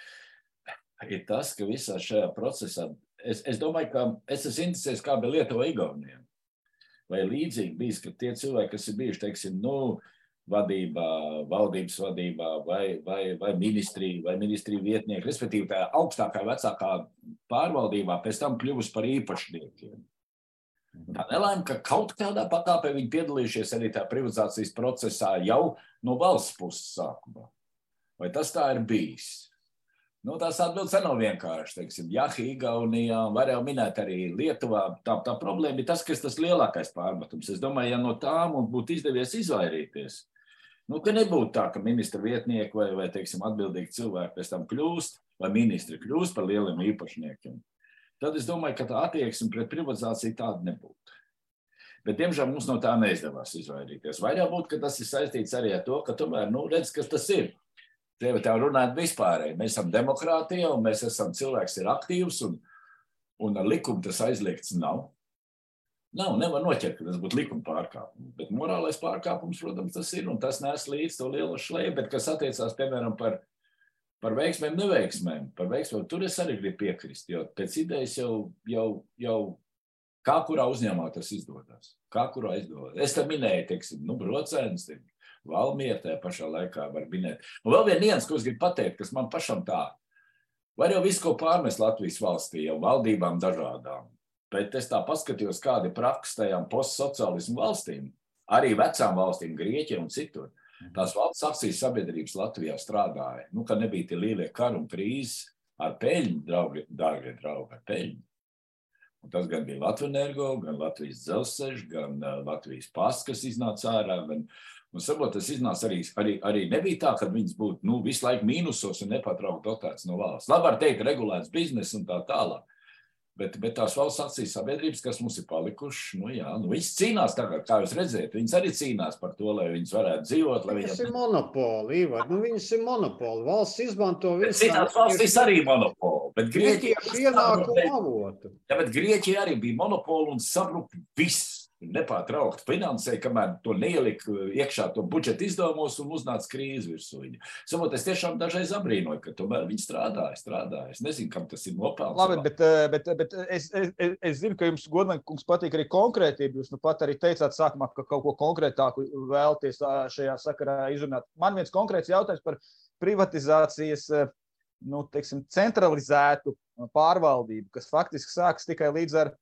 Ir tas, ka visā šajā procesā, es, es domāju, ka es esmu interesēs, kā bija Lietuva Igauniem. Vai līdzīgi bijis, ka tie cilvēki, kas ir bijuši, teiksim, nu, vadībā, valdības vadībā, vai, vai, vai ministrija, vai ministrija vietnieki, respektīvi tā augstākā, vecākā pārvaldībā, pēc tam kļuvusi par īpašniekiem. Tā nelaime, ka kaut kādā pakāpē viņi piedalījušies arī tā privatizācijas procesā jau no valsts puses sākumā. Vai tas tā ir bijis? Nu, tās atbildes nav vienkārši, teiksim, Jahi, Igaunijā, var jau minēt arī Lietuvā. Tā, tā problēma ir tas, kas tas lielākais pārmetums. Es domāju, ja no tā mums būtu izdevies izvairīties, nu, ka nebūtu tā, ka ministra vietnieki vai, vai teiksim, atbildīgi cilvēki pēc tam kļūst, vai ministri kļūst par lieliem īpašniekiem, tad es domāju, ka tā attieksme pret privatizāciju tāda nebūtu. Bet, diemžēl, mums no tā neizdevās izvairīties. Vai jau būtu, ka tas ir saistīts arī ar to, ka tomēr, nu, redz, kas tas ir. Tev tā runājot vispārēji. Mēs esam demokrātija, un mēs esam cilvēks ir aktīvs, un, un ar likumu tas aizliegts nav. Nav, nevar noķert, ka tas būtu likuma pārkāpums. Bet morālais pārkāpums, protams, tas ir, un tas nes līdz to lielo šleju, bet kas attiecās, piemēram, par, par veiksmēm, neveiksmēm, par veiksmēm, tur es arī gribu piekrist, jo pēc idejas jau, jau, jau kā kurā uzņēmumā tas izdodas. Kā kurā izdodas. Es te minēju, teiksim, nu, Brocēns, Valmiera tajā pašā laikā var minēt. Un vēl vien viens, ko es gribu pateikt, kas man pašam tā, var jau visu ko pārmest Latvijas valstī, jau valdībām dažādām. Bet es tā paskatījos, kādi prakstajām postsociālismu valstīm, arī vecām valstīm, Grieķija un citur. Tās valsts akcijas sabiedrības Latvijā strādāja. Nu, ka nebija tie lielie kari un krīzes ar peļņu, draugi, dārgie draugi, ar peļņu. Un tas gan bija Latvenergo, gan Latvijas dzelzceļš, gan uh, Latvijas pasts, kas iznāca ārā. Gan, un sabot, tas iznāca arī, arī, arī nebija tā, ka viņas būtu nu, visu laiku mīnusos un nepatraukt dotēts no valsts. Labi var teikt, regulēts biznes un tā tālāk. Bet, bet tās valsts akcijas sabiedrības, kas mums ir palikušas, nu jā, nu viņas cīnās tagad, kā jūs redzēt, viņas arī cīnās par to, lai viņas varētu dzīvot. Lai viņas viņam... ir monopoli, Ivar, nu viņas ir monopoli, valsts izmanto visu. Citās valstīs ir... arī monopoli, bet Grieķija... ienākumu avotu. Jā, bet Grieķija arī bija monopoli un sabruka viss. Nepārtraukt finansēja, kamēr to neielika iekšā to budžeta izdevumos un uznāca krīze virsū viņa. Samot, es tiešām dažreiz abrīnoju, ka tomēr viņi strādāja, strādāja. Es nezinu, kam tas ir nopelns. Labi, bet, bet, bet es, es, es zinu, ka jums, Godmaņa kungs, patīk arī konkrētība. Jūs nu pat arī teicāt sākumā, ka kaut ko konkrētāku vēlties šajā sakarā izrunāt. Man viens konkrēts jautājums par privatizācijas, nu, teiksim, centralizētu pārvaldību, kas faktiski sākas tikai līdz ar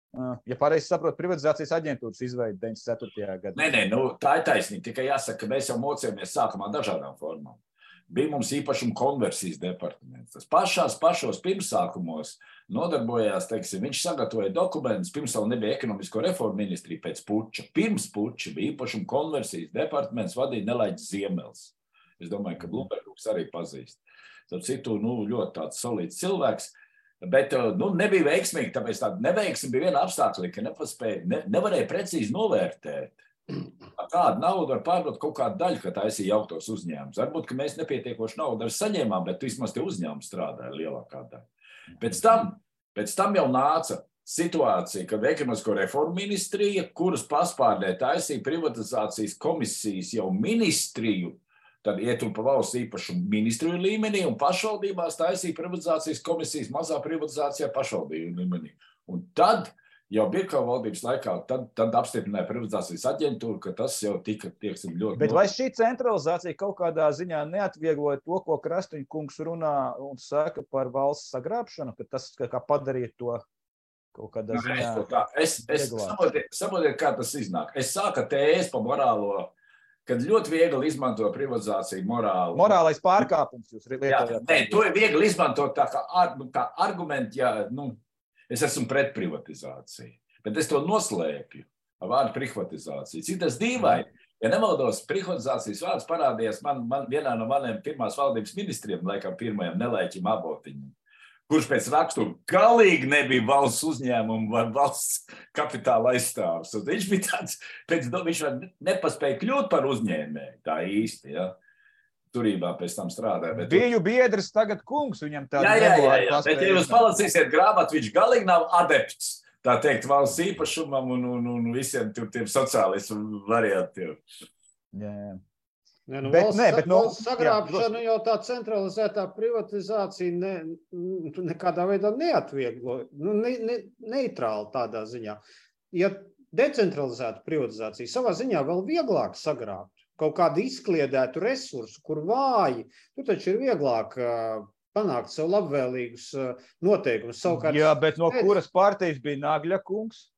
ja pareizi saprotu, privatizācijas aģentūras izveidi deviņdesmit ceturtajā gadā. Nē, nē, nu, tā ir taisnība. Tikai jāsaka, ka mēs jau mocījāmies sākumā dažādām formām. Bija mums īpašuma konversijas departaments. Tas pašās pašos pirmsākumos nodarbojās, teiksim, viņš sagatavoja dokumentus, pirms vēl nebija ekonomisko reformu ministrija pēc puča. Pirms puča bija īpašuma konversijas departaments, vadīja Nelaiķis Ziemels. Es domāju, ka Blumbergs arī pazīst. Tad citu, nu, ļoti tāds solīts cilvēks. Bet nu, nebija veiksmīgi, tāpēc tāda neveiksme bija viena apstākļa, ka nepaspēja, ne, nevarēja precīzi novērtēt, kādu naudu var pārdot kaut kādu daļu, ka taisīja jauktos uzņēmumus. Varbūt, ka mēs nepietiekoši naudu arī saņēmām, bet vismaz tie uzņēmumi strādāja lielākā daļa. Pēc tam, pēc tam jau nāca situācija, kad ekonomisko reformu ministrija, kuras paspārnē taisīja privatizācijas komisijas jau ministriju, tad ietur pa valsts īpašumu ministriju līmenī un pašvaldībās taisīja privatizācijas komisijas mazā privatizācijā pašvaldību līmenī. Un tad jau Birkau valdības laikā, tad, tad apstiprināja privatizācijas aģentūru, ka tas jau tika, tieksim, ļoti... Bet vai šī centralizācija kaut kādā ziņā neatviegloja to, ko Krastiņa kungs runā un saka par valsts sagrābšanu, ka tas kā padarīja to kaut kādā ziņā... Es, es saprotiet, saprotiet, kā tas iznāk. Es sāku tēs pa morālo, kad ļoti viegli izmanto privatizāciju morāli. Morālais pārkāpums jūs lietojat. Nē, to ir viegli izmantot tā kā, ar, kā argumenti, ja, nu, es esmu pret privatizāciju, bet es to noslēpju ar vārdu privatizāciju. Cik tas dīvaini, ja nemaldos, privatizācijas vārds parādījās man, man vienā no maniem pirmās valdības ministriem, laikam pirmajam Nelaiķim Abotiņam, kurš pēc raksturu galīgi nebija valsts uzņēmumu vai valsts kapitāla aizstāvs. Un viņš bija tāds, pēc to viņš nepaspēja kļūt par uzņēmēju, tā īsti, ja. Turībā pēc tam strādāja. Bet biju biedrs, tagad kungs, viņam tāda jā, jā, jā, jā. Bet, ja jūs palasīsiet grāmatu, viņš galīgi nav adepts, tā teikt, valsts īpašumam un, un, un visiem tiem sociālistu variantiem. Jā, jā. Ne, nu, bet, valsts, ne, bet no, valsts sagrābšana jau tā centralizētā privatizācija ne, nekādā veidā neatvieglo, nu, ne, ne, neitrāli tādā ziņā. Ja decentralizēta privatizācija savā ziņā vēl vieglāk sagrābt, kaut kādu izkliedētu resursu, kur vāji, tu taču ir vieglāk uh, panākt sev labvēlīgus uh, noteikumus. Savukārt, jā, bet no pēc... kuras partijas bija Nagļa kungs?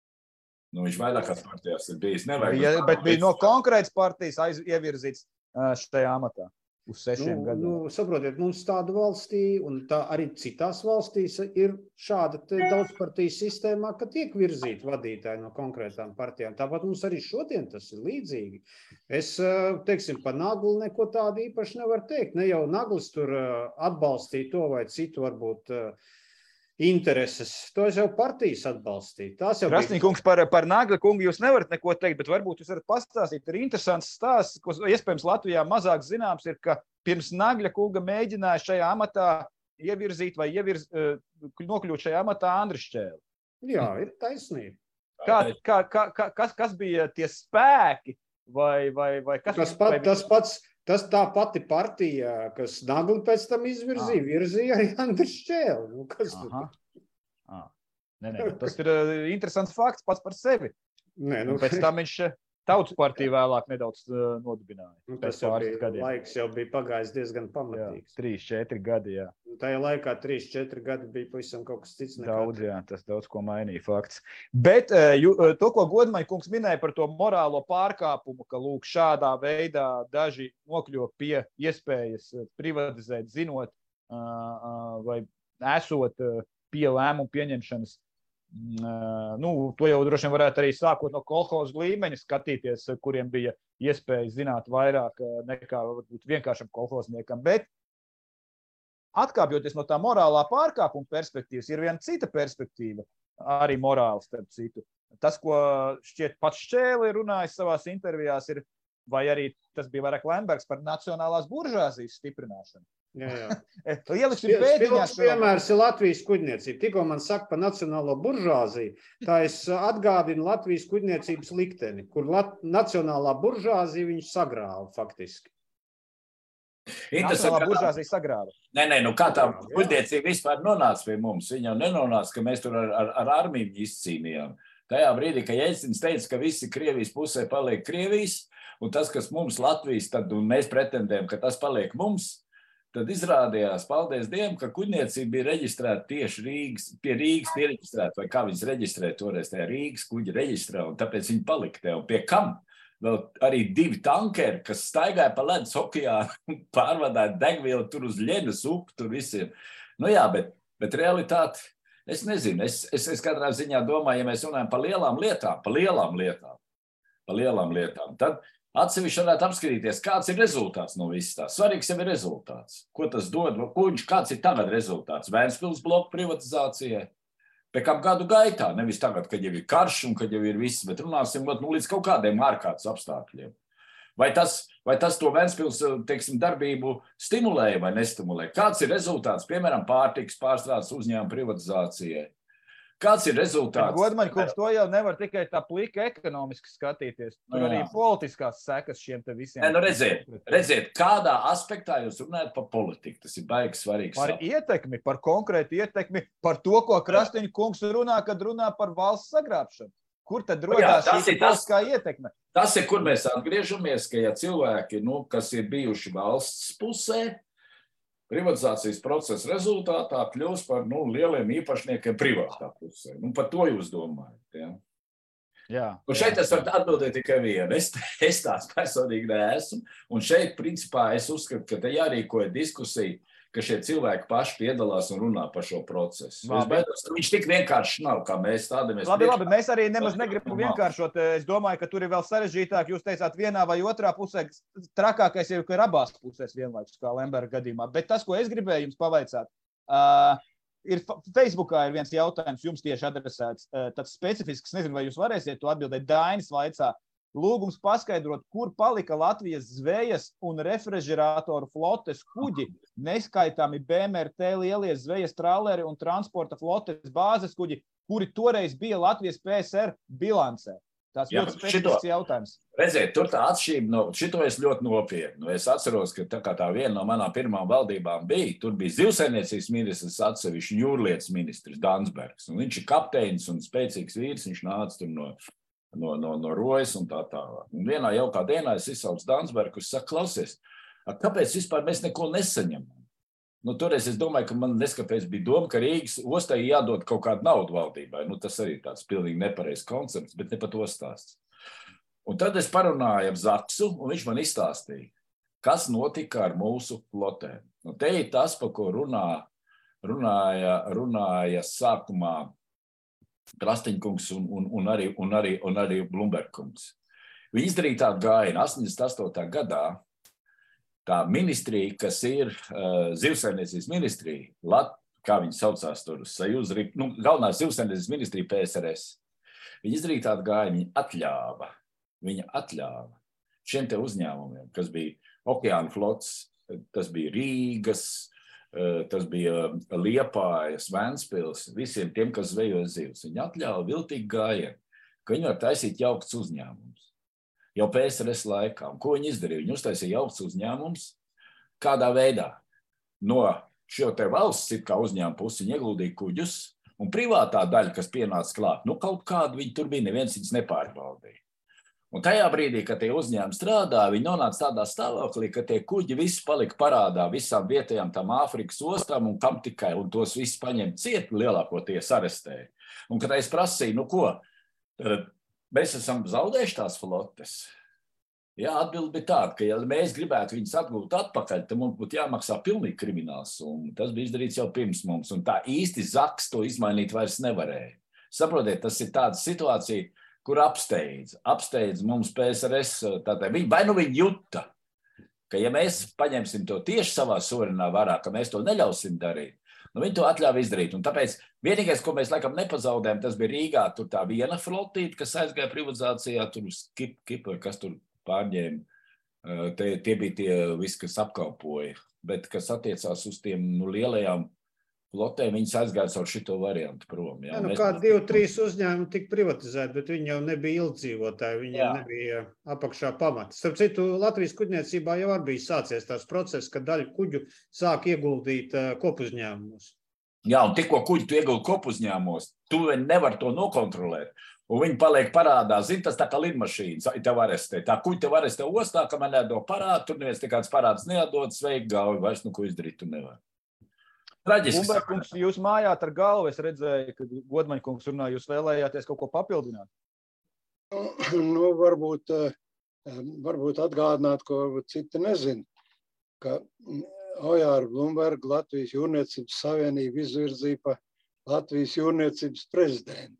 Nu, viņš vairākās partijās ir bijis. Nevajag ja, bet bija no konkrētas partijas aiz, ievirzīts šajā amatā uz sešiem nu, gadiem. Nu, saprotiet, mums tāda valstī un tā arī citās valstīs ir šāda daudzpartijas sistēmā, ka tiek virzīti vadītāji no konkrētām partijām. Tāpat mums arī šodien tas ir līdzīgi. Es, teiksim, par Nagli neko tādu īpaši nevaru teikt. Ne jau Naglis tur atbalstīja to vai citu varbūt intereses. To es jau partijas atbalstīju. Krasnī kungs, par, par Nagli kungu jūs nevarat neko teikt, bet varbūt jūs varat pastāstīt. Ir interesants stāsts, ko iespējams Latvijā mazāk zināms, ir, ka pirms Nagļa kunga mēģināja šajā amatā ievirzīt vai ievirz, nokļūt šajā amatā Andris Šķēli. Jā, ir taisnība. kā, kā, kā, kā, kas, kas bija tie spēki? Vai, vai, vai kas tas, pat, tas pats, tas tā pati partija, kas Nagli pēc tam izvirzīja, ah. virzīja arī Andris Šķēli. Nu, kas Aha. Ah. Nē, nē, tas ir uh, interesants fakts pats par sevi. Nē, nu, pēc tam viņš Tautas partiju vēlāk nedaudz uh, nodibināja. Nu, tas jau bija, laiks jau bija pagājis diezgan pamatīgs. Jā, trīs, četri gadi, jā. Tajā laikā trīs, četri gadi bija pavisam kaut kas cits. Nekā. Daudz, jā, tas daudz ko mainīja fakts. Bet uh, ju, to, ko Godmaņa kungs minēja par to morālo pārkāpumu, ka lūk šādā veidā daži nokļuva pie iespējas privatizēt, zinot uh, uh, vai esot uh, pie lēmumu pieņemšanas. Uh, nu, to jau droši vien varētu arī sākot no kolhozu līmeņa skatīties, kuriem bija iespēja zināt vairāk nekā varbūt vienkāršam kolhozniekam. Bet atkāpjoties no tā morālā pārkāpuma perspektīvas, ir viena cita perspektīva, arī morāla starp citu. Tas, ko šķiet pats Šķēli runājis savās intervijās, ir, vai arī tas bija vairāk Lembergs par nacionālās buržāzijas stiprināšanu. Jā, jā. Spilgts piemērs ir Latvijas kuģniecība. Tikko man saka par nacionālo buržāziju, tā es atgādinu Latvijas kuģniecības likteni, kur Lat nacionālā buržāzija viņu sagrāva faktiski. Nacionālā buržāzija sagrāva. Nē, nē, nu kā tā kuģniecība vispār nonāca pie mums? Viņa jau nenonāca, ka mēs tur ar, ar, ar armiju izcīnījām. Tajā brīdī, ka Jeļcins teica, ka visi Krievijas pusē paliek Krievijas, un tas, kas mums Latvijas, tad un mēs pretendējam, ka tas paliek mums, tad izrādījās, paldies Dievam, ka kuģniecība bija reģistrēta tieši Rīgas, pie Rīgas piereģistrēta, vai kā viņas reģistrēja toreiz, tajā Rīgas kuģi reģistrē, un tāpēc viņi palika te. Un pie kam? Vēl arī divi tankeri, kas staigāja pa ledus okeānu, pārvadāja degvielu tur uz Ļenas upi, tur visiem. Nu jā, bet, bet realitāte, es nezinu, es, es, es katrā ziņā domāju, ja mēs runājam par lielām lietām, par lielām lietām, par lielām lietām, tad atsevišķi varētu apskatīties, kāds ir rezultāts no viss tās. Svarīgs jau ir rezultāts. Ko tas dod? Ko viņš, kāds ir tagad rezultāts? Vēnspils bloku privatizācijai? Pēc kam gadu gaitā, nevis tagad, kad jau ir karš un kad jau ir viss, bet runāsim nu, līdz kaut kādiem ārkārtas apstākļiem. Vai tas, vai tas to Vēnspils, teiksim, darbību stimulēja vai nestimulēja? Kāds ir rezultāts, piemēram, pārtikas pārstrādes uzņēmuma privatizācijai? Kāds ir rezultāts? Godmaņa kungs, to jau nevar tikai tā plika ekonomiski skatīties. Tur jā. Arī politiskās sekas šiem te visiem. Ne, nu redziet, redziet, kādā aspektā jūs runājat par politiku. Tas ir baigi svarīgs. Par sāp. Ietekmi, par konkrētu ietekmi, par to, ko Krastiņa kungs runā, kad runā par valsts sagrābšanu. Kur tad rodās jā, šī politiskā ietekme? Tas ir, kur mēs atgriežamies, ka ja cilvēki, nu, kas ir bijuši valsts pusē, privatizācijas procesa rezultātā kļūs par nu, lieliem īpašniekiem privātā pusē. Nu, par to jūs domājat. Ja? Jā, un šeit jā, es varu atbildēt tikai vienu. Es, es tāds personīgi neesmu. Un šeit, principā, es uzskatu, ka te jārīkoja diskusija, ka šie cilvēki paši piedalās un runā par šo procesu. Es baidos, ka viņš tik vienkārši nav, kā mēs tādamies. Labi, labi, mēs arī nemaz negribam vienkāršot. Es domāju, ka tur ir vēl sarežģītāk. Jūs teicāt vienā vai otrā pusē. Trakākais jau ir abās pusēs vienlaikus, kā Lemberga gadījumā. Bet tas, ko es gribēju jums pavaicāt, uh, ir Facebookā ir viens jautājums jums tieši adresēts. Uh, tāds specifisks, nezinu, vai jūs varēsiet to atbildēt. Dainis vaicā. Lūgums paskaidrot, kur palika Latvijas zvejas un refrižerātoru flotes kuģi, neskaitāmi B M R T lielie zvejas trāleri un transporta flotes bāzes kuģi, kuri toreiz bija Latvijas P S R bilancē. Tas ir ļoti specifisks jautājums. Redziet, tur tā atšķība, no, šito es ļoti nopietnu. Es atceros, ka tā, kā tā viena no manām pirmām valdībām bija, tur bija zivsaimniecības ministrs atsevišķi jūrlietas ministrs Dansbergs. Un viņš ir kapteinis un spēcīgs vīrs, viņš nāca tur no... no, no, no rojas un tā tālāk. Un vienā jaukā dienā es izsaucu Dansbergu, kurš saka, klausies, kāpēc vispār mēs neko nesaņemam? Nu, toreiz es domāju, ka man neskapēc bija doma, ka Rīgas ostai jādod kaut kādu naudu valdībai. Nu, tas arī tāds pilnīgi nepareizs koncepts, bet ne par to stāsts. Un tad es parunāju ar Zaksu, un viņš man izstāstīja, kas notika ar mūsu flotēm. Nu, te ir tas, par ko runā, runāja, runāja sākumā Krastiņkungs un, un, un, arī, un, arī, un arī Blumbergkungs. Viņi izdarīja tādu gājienu astoņdesmit astotā gadā, tā ministrija, kas ir uh, zivsaimniecības ministrija, Lat, kā viņi saucās tur, Sajūza, nu, galvenā zivsaimniecības ministrija P S R S. Viņi izdarīja tādu gājienu, viņi atļāva, viņa atļāva šiem te uzņēmumiem, kas bija okeāna flots, tas bija Rīgas, tas bija Liepājas, Vēnspils, visiem tiem, kas zvejoja zivs. Viņi atļāva viltīgi gājienu. ka viņi var taisīt jaukts uzņēmums. Jau P S R S laikā. Un ko viņi izdarīja? Viņi uztaisīja jaukts uzņēmums. Kādā veidā? No šo te valsts it kā uzņēmuma pusi viņi ieguldīja kuģus, un privātā daļa, kas pienāca klāt, nu kaut kādu viņi tur bija, neviens viņus nepārbaldīja. Un tajā brīdī, kad tie uzņēmumi strādāja, viņi nonāca tādā stāvoklī, ka tie kuģi visi palika parādā visām vietējām tām Āfrikas ostām, un kam tikai, un tos visus paņem ciet, lielākoties arestēja. Un kad es prasīju, nu ko, tad mēs esam zaudējuši tās flotes. Jā, atbildi bija tāda, ka ja mēs gribētu viņus atgūt atpakaļ, tad mums būtu jāmaksā pilnīgi krimināls, un tas bija izdarīts jau pirms mums, un tā īsti zaks to izmainīt vairs nevarēja. Saprotiet, tas ir tāda situācija, kur apsteidz, apsteidz mums P S R S, tātad viņi, vai nu viņi juta, ka ja mēs paņemsim to tieši savā suverenā varā, ka mēs to neļausim darīt, nu viņi to atļāva izdarīt, un tāpēc vienīgais, ko mēs laikam nepazaudējam, tas bija Rīgā, tur tā viena flotīte, kas aizgāja privatizācijā, tur skip, kip, kas tur pārņēma, tie, tie bija tie visi, kas apkalpoja, bet kas attiecās uz tiem nu, lielajām flotēm, viņas aizgāja caur šito variantu prom. Jā, jā, nu mēs... kā divi, trīs uzņēmumi tika privatizēti, bet viņi jau nebija ilgdzīvotāji, viņiem jā. Nebija apakšā pamata. Starp citu, Latvijas kuģniecībā jau arī bija sācies tās process, ka daļa kuģu sāk ieguldīt uh, kopuzņēmumos. Jā, un tikko kuģi tu ieguldi kopuzņēmumos, tu nevar to nokontrolēt. Un viņi paliek parādā, zin, tas tā kā lidmašīnas, tev arestē. Tā kuģi tev arestē ostā, ka man nedod parādu, tur neviens nekāds parāds neatdod, sveiki galvi, vairs nu ko izdarīt tu nevar. Traģiski. Bumberkungs, jūs mājāt ar galvu, es redzēju, kad Godmaņkungs runā, jūs vēlējāties kaut ko papildināt? Nu, varbūt, varbūt atgādināt, ko citi nezin, ka Ojāra Blumberga Latvijas jūrniecības savienība izvirzīja pa Latvijas jūrniecības prezidentu.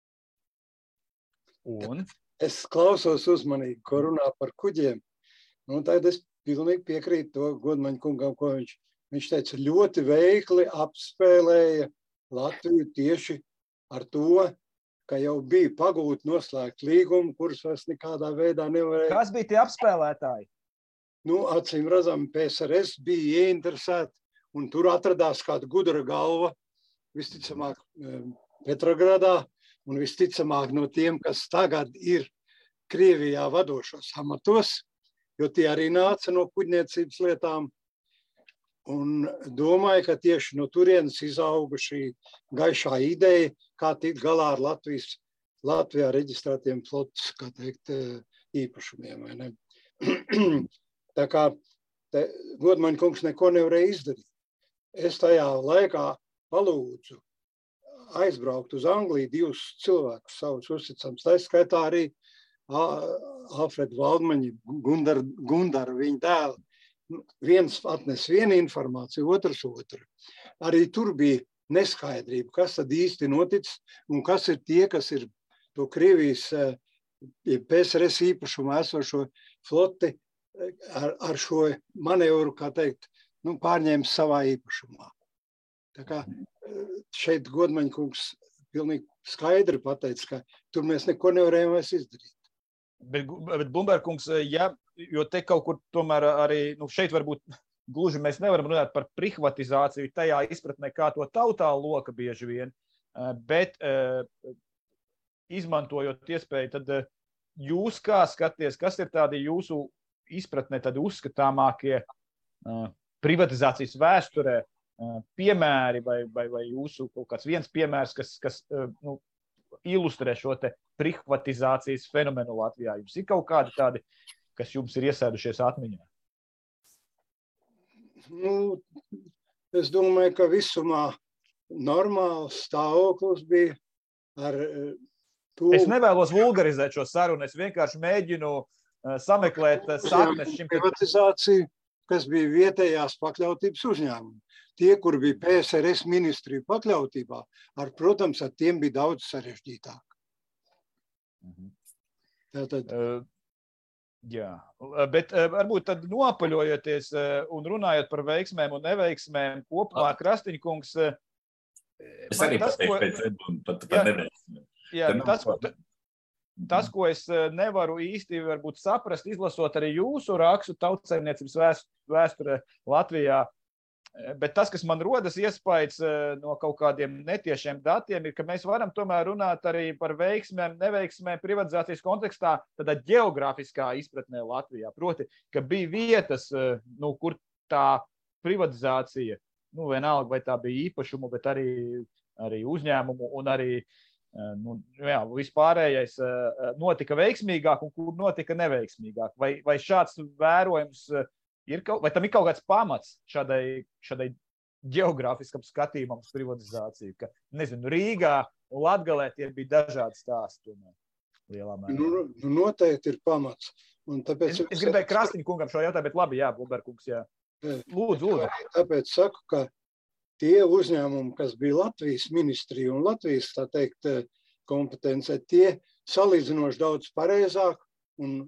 Un? Es klausos uzmanīgi, ko runā par kuģiem. Nu, tad es pilnīgi piekrītu to Godmaņa kungam, ko viņš, viņš teica, ļoti veikli apspēlēja Latviju tieši ar to, ka jau bija pagūti noslēgt līgumu, kurus vairs nekādā veidā nevarēja. Kas bija tie apspēlētāji? Nu, acīm redzam, P S R S bija ieinteresēti, un tur atradās kāda gudra galva, visticamāk Petrogradā, un visticamāk no tiem, kas tagad ir Krievijā vadošos amatos, jo tie arī nāca no kuģniecības lietām. Un domāju, ka tieši no turienes izauga šī gaišā ideja, kā tikt galā ar Latvijas, Latvijā reģistrētiem flotas, kā teikt, īpašumiem. Vai ne? Tā kā te, Godmaņa kungs neko nevarēja izdarīt. Es tajā laikā palūdzu aizbraukt uz Angliju divus cilvēkus savus uzticams. Tā skaitā arī Alfreda Valdmaņa, Gundara, Gundara viņa dēli. Viens atnes vienu informāciju, otrs otru. Arī tur bija neskaidrība, kas tad īsti noticis un kas ir tie, kas ir to Krievijas P S R S īpašumā esošo floti ar, ar šo manevru, kā teikt, nu, pārņēmis savā īpašumā. Tā kā šeit Godmaņa kungs pilnīgi skaidri pateica, ka tur mēs neko nevarējām vairs izdarīt. Bet, bet Blumberkungs, ja, jo te kaut kur tomēr arī, nu šeit varbūt gluži mēs nevaram runāt par privatizāciju tajā izpratnē, kā to tautā loka bieži vien, bet izmantojot iespēju, tad jūs kā skaties, kas ir tādi jūsu izpratnē, tādi uzskatāmākie privatizācijas vēsturē piemēri vai, vai, vai jūsu kaut kāds viens piemērs, kas, kas nu, ilustrē šo te privatizācijas fenomenu Latvijā? Jums ir kaut kādi tādi, kas jums ir iesēdušies atmiņā? Nu, es domāju, ka visumā normāls stāvoklis bija ar to... Es nevēlos vulgarizēt šo sarunu, es vienkārši mēģinu uh, sameklēt uh, saknes šim... Privatizācija, kas bija vietējās pakļautības uzņēmumi. Tie, kur bija P S R S ministriju pakļautībā, ar, protams, ar tiem bija daudz sarežģītāk. Mhm. Tātad... Uh, jā, bet uh, varbūt tad nopaļojoties uh, un runājot par veiksmēm un neveiksmēm kopumā, Krastiņkungs... Uh, es arī tas, pateiktu ko... pēc Edmund par, par neveiksmēm. Jā, tas, ko, tas, ko es nevaru īsti varbūt saprast, izlasot arī jūsu rakstu tautsaimniecības vēsturē Latvijā, Bet tas, kas man rodas iespējas no kaut kādiem netiešiem datiem, ir, ka mēs varam tomēr runāt arī par veiksmēm, neveiksmēm privatizācijas kontekstā, tādā geogrāfiskā izpratnē Latvijā. Proti, ka bija vietas, nu, kur tā privatizācija, nu, vienalga, vai tā bija īpašumu, bet arī, arī uzņēmumu un arī nu, jā, vispārējais notika veiksmīgāk un kur notika neveiksmīgāk. Vai, vai šāds vērojums ir, vai tam ir kaut kāds pamats šādai, šādai geogrāfiskam skatījumam uz privatizāciju, ka, nezinu, Rīgā un Latgalē tie bija dažādi stāsti tomēr lielā mērā? Nu, nu, noteikti ir pamats. Un tāpēc es, es gribēju Krastiņa kungam šo jautājumu, bet labi, jā, Blumberkungs, jā. Lūdzu, lūdzu. Tāpēc saku, ka tie uzņēmumi, kas bija Latvijas ministrija un Latvijas, tā teikt, kompetence, tie salīdzinoši daudz pareizāk un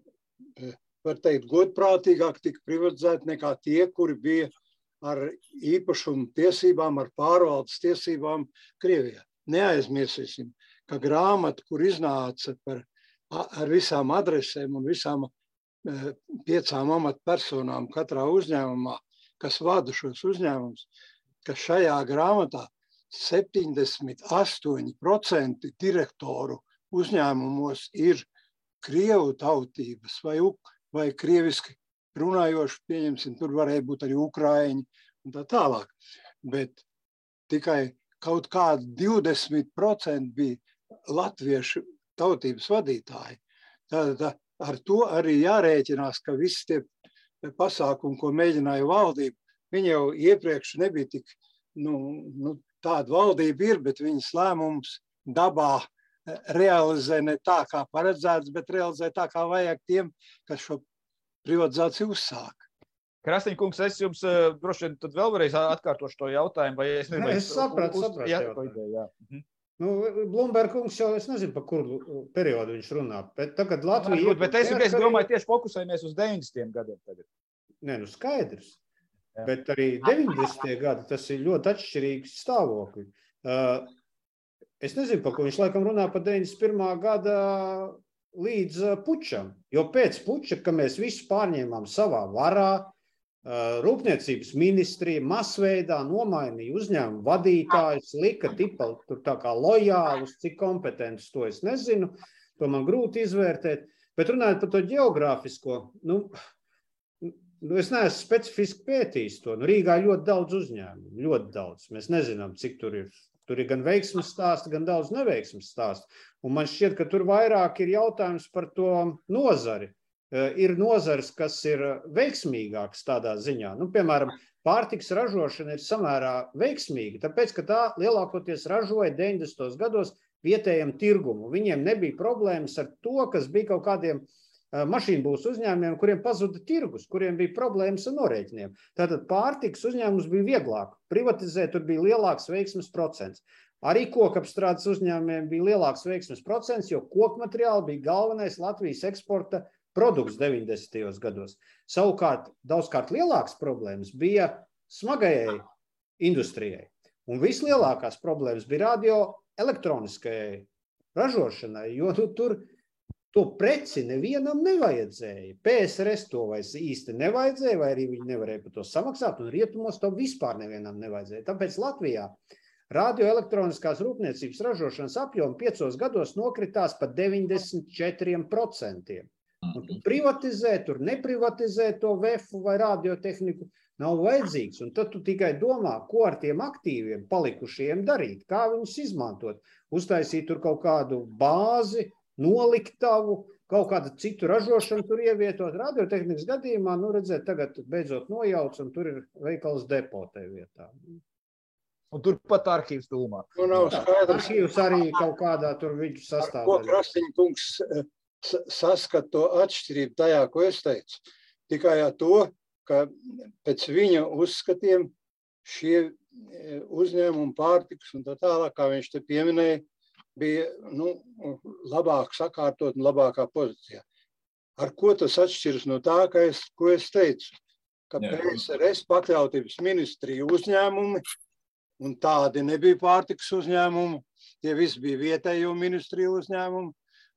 var teikt, godprātīgāk tika privatizēti nekā tie, kuri bija ar īpašumu tiesībām, ar pārvaldes tiesībām Krievijā. Neaizmirsīsim, ka grāmata, kur iznāca par, ar visām adresēm un visām e, piecām amatpersonām katrā uzņēmumā, kas vada šos uzņēmumus, ka šajā grāmatā septiņdesmit astoņi procenti direktoru uzņēmumos ir Krievu tautības vai Ukraiņu. vai krieviski runājoši, pieņemsim, tur varēja būt arī ukraiņi un tā tālāk. Bet tikai kaut kādi divdesmit procenti bija latviešu tautības vadītāji. Tātad ar to arī jārēķinās, ka visi tie pasākumi, ko mēģināja valdība, viņi jau iepriekš nebija tik, nu, nu tāda valdība ir, bet viņas lēmums dabā realizē ne tā, kā paredzēts, bet realizē tā, kā vajag tiem, kas šo privatizāciju uzsāk. Krastiņa kungs, es jums uh, droši vien tad vēl vēlreiz atkārtošu to jautājumu, vai es nezinu, ne, es sapratu, uz, sapratu jā, jautājumu. Jā. Mhm. Nu, Blumberg kungs jau, es nezinu, pa kuru periodu viņš runā, bet tagad Latvija... Varbūt, bet es, es domāju, tieši fokusējamies uz deviņdesmitiem gadiem tagad. Nē, nu skaidrs. Jā. Bet arī deviņdesmitie gadi, tas ir ļoti atšķirīgs stāvokļi. Uh, Es nezinu, par ko viņš laikam runā par deviņdesmit pirmā gada līdz pučam, jo pēc puča, ka mēs visu pārņēmām savā varā, Rūpniecības ministrija masveidā nomainīja uzņēmumu vadītājus, lika tipa tur tā kā lojālus, cik kompetentus to es nezinu, to man grūti izvērtēt, bet runājot par to geogrāfisko, nu, nu es neesmu specifiski pētījis to, nu Rīgā ļoti daudz uzņēmumu, ļoti daudz, mēs nezinām, cik tur ir. Tur ir gan veiksmes stāsti, gan daudz neveiksmes stāsti. Un man šķiet, ka tur vairāk ir jautājums par to nozari. Ir nozares, kas ir veiksmīgākas tādā ziņā. Nu, piemēram, pārtiks ražošana ir samērā veiksmīga, tāpēc, ka tā lielākoties ražoja deviņdesmitos gados vietējiem tirgumu. Viņiem nebija problēmas ar to, kas bija kaut kādiem mašīnbūvas uzņēmumiem, kuriem pazuda tirgus, kuriem bija problēmas ar norēķiniem. Tātad pārtikas uzņēmums bija vieglāk. Privatizēt tur bija lielāks veiksmes procents. Arī kokapstrādes uzņēmumiem bija lielāks veiksmes procents, jo kokmateriāli bija galvenais Latvijas eksporta produkts deviņdesmitajos gados. Savukārt, daudzkārt lielākas problēmas bija smagajai industrijai. Un vislielākās problēmas bija radioelektroniskajai ražošanai, jo nu, tur to preci nevienam nevajadzēja. P S R S to vairs īsti nevajadzēja, vai arī viņi nevarēja par to samaksāt, un rietumos to vispār nevienam nevajadzēja. Tāpēc Latvijā radioelektroniskās rūpniecības ražošanas apjomi piecos gados nokritās par deviņdesmit četriem procentiem. Un tu privatizē, tur neprivatizē to vefu vai radiotehniku nav vajadzīgs. Un tad tu tikai domā, ko ar tiem aktīviem palikušiem darīt, kā viņus izmantot. Uztaisīt tur kaut kādu bāzi, noliktavu, kaut kādu citu ražošanu tur ievietot. Radiotehnikas gadījumā, nu redzēt, tagad beidzot nojauc, un tur ir veikals depotē vietā. Un tur pat arhīvs tūmā. Un nav skaidrs. Arhīvs arī kaut kādā tur viņu sastāvdaļā. Ko Krastiņa kungs saskat to atšķirību tajā, ko es teicu. Tikai to, ka pēc viņa uzskatiem šie uzņēmumi pārtikas un tā tālāk, kā viņš te pieminēja, bija nu, labāk sakārtot un labākā pozīcijā. Ar ko tas atšķiras no tā, ka es, ko es teicu? Ka P S R S pakļautības ministrija uzņēmumi, un tādi nebija pārtikas uzņēmumi, tie visi bija vietējo ministriju uzņēmumi,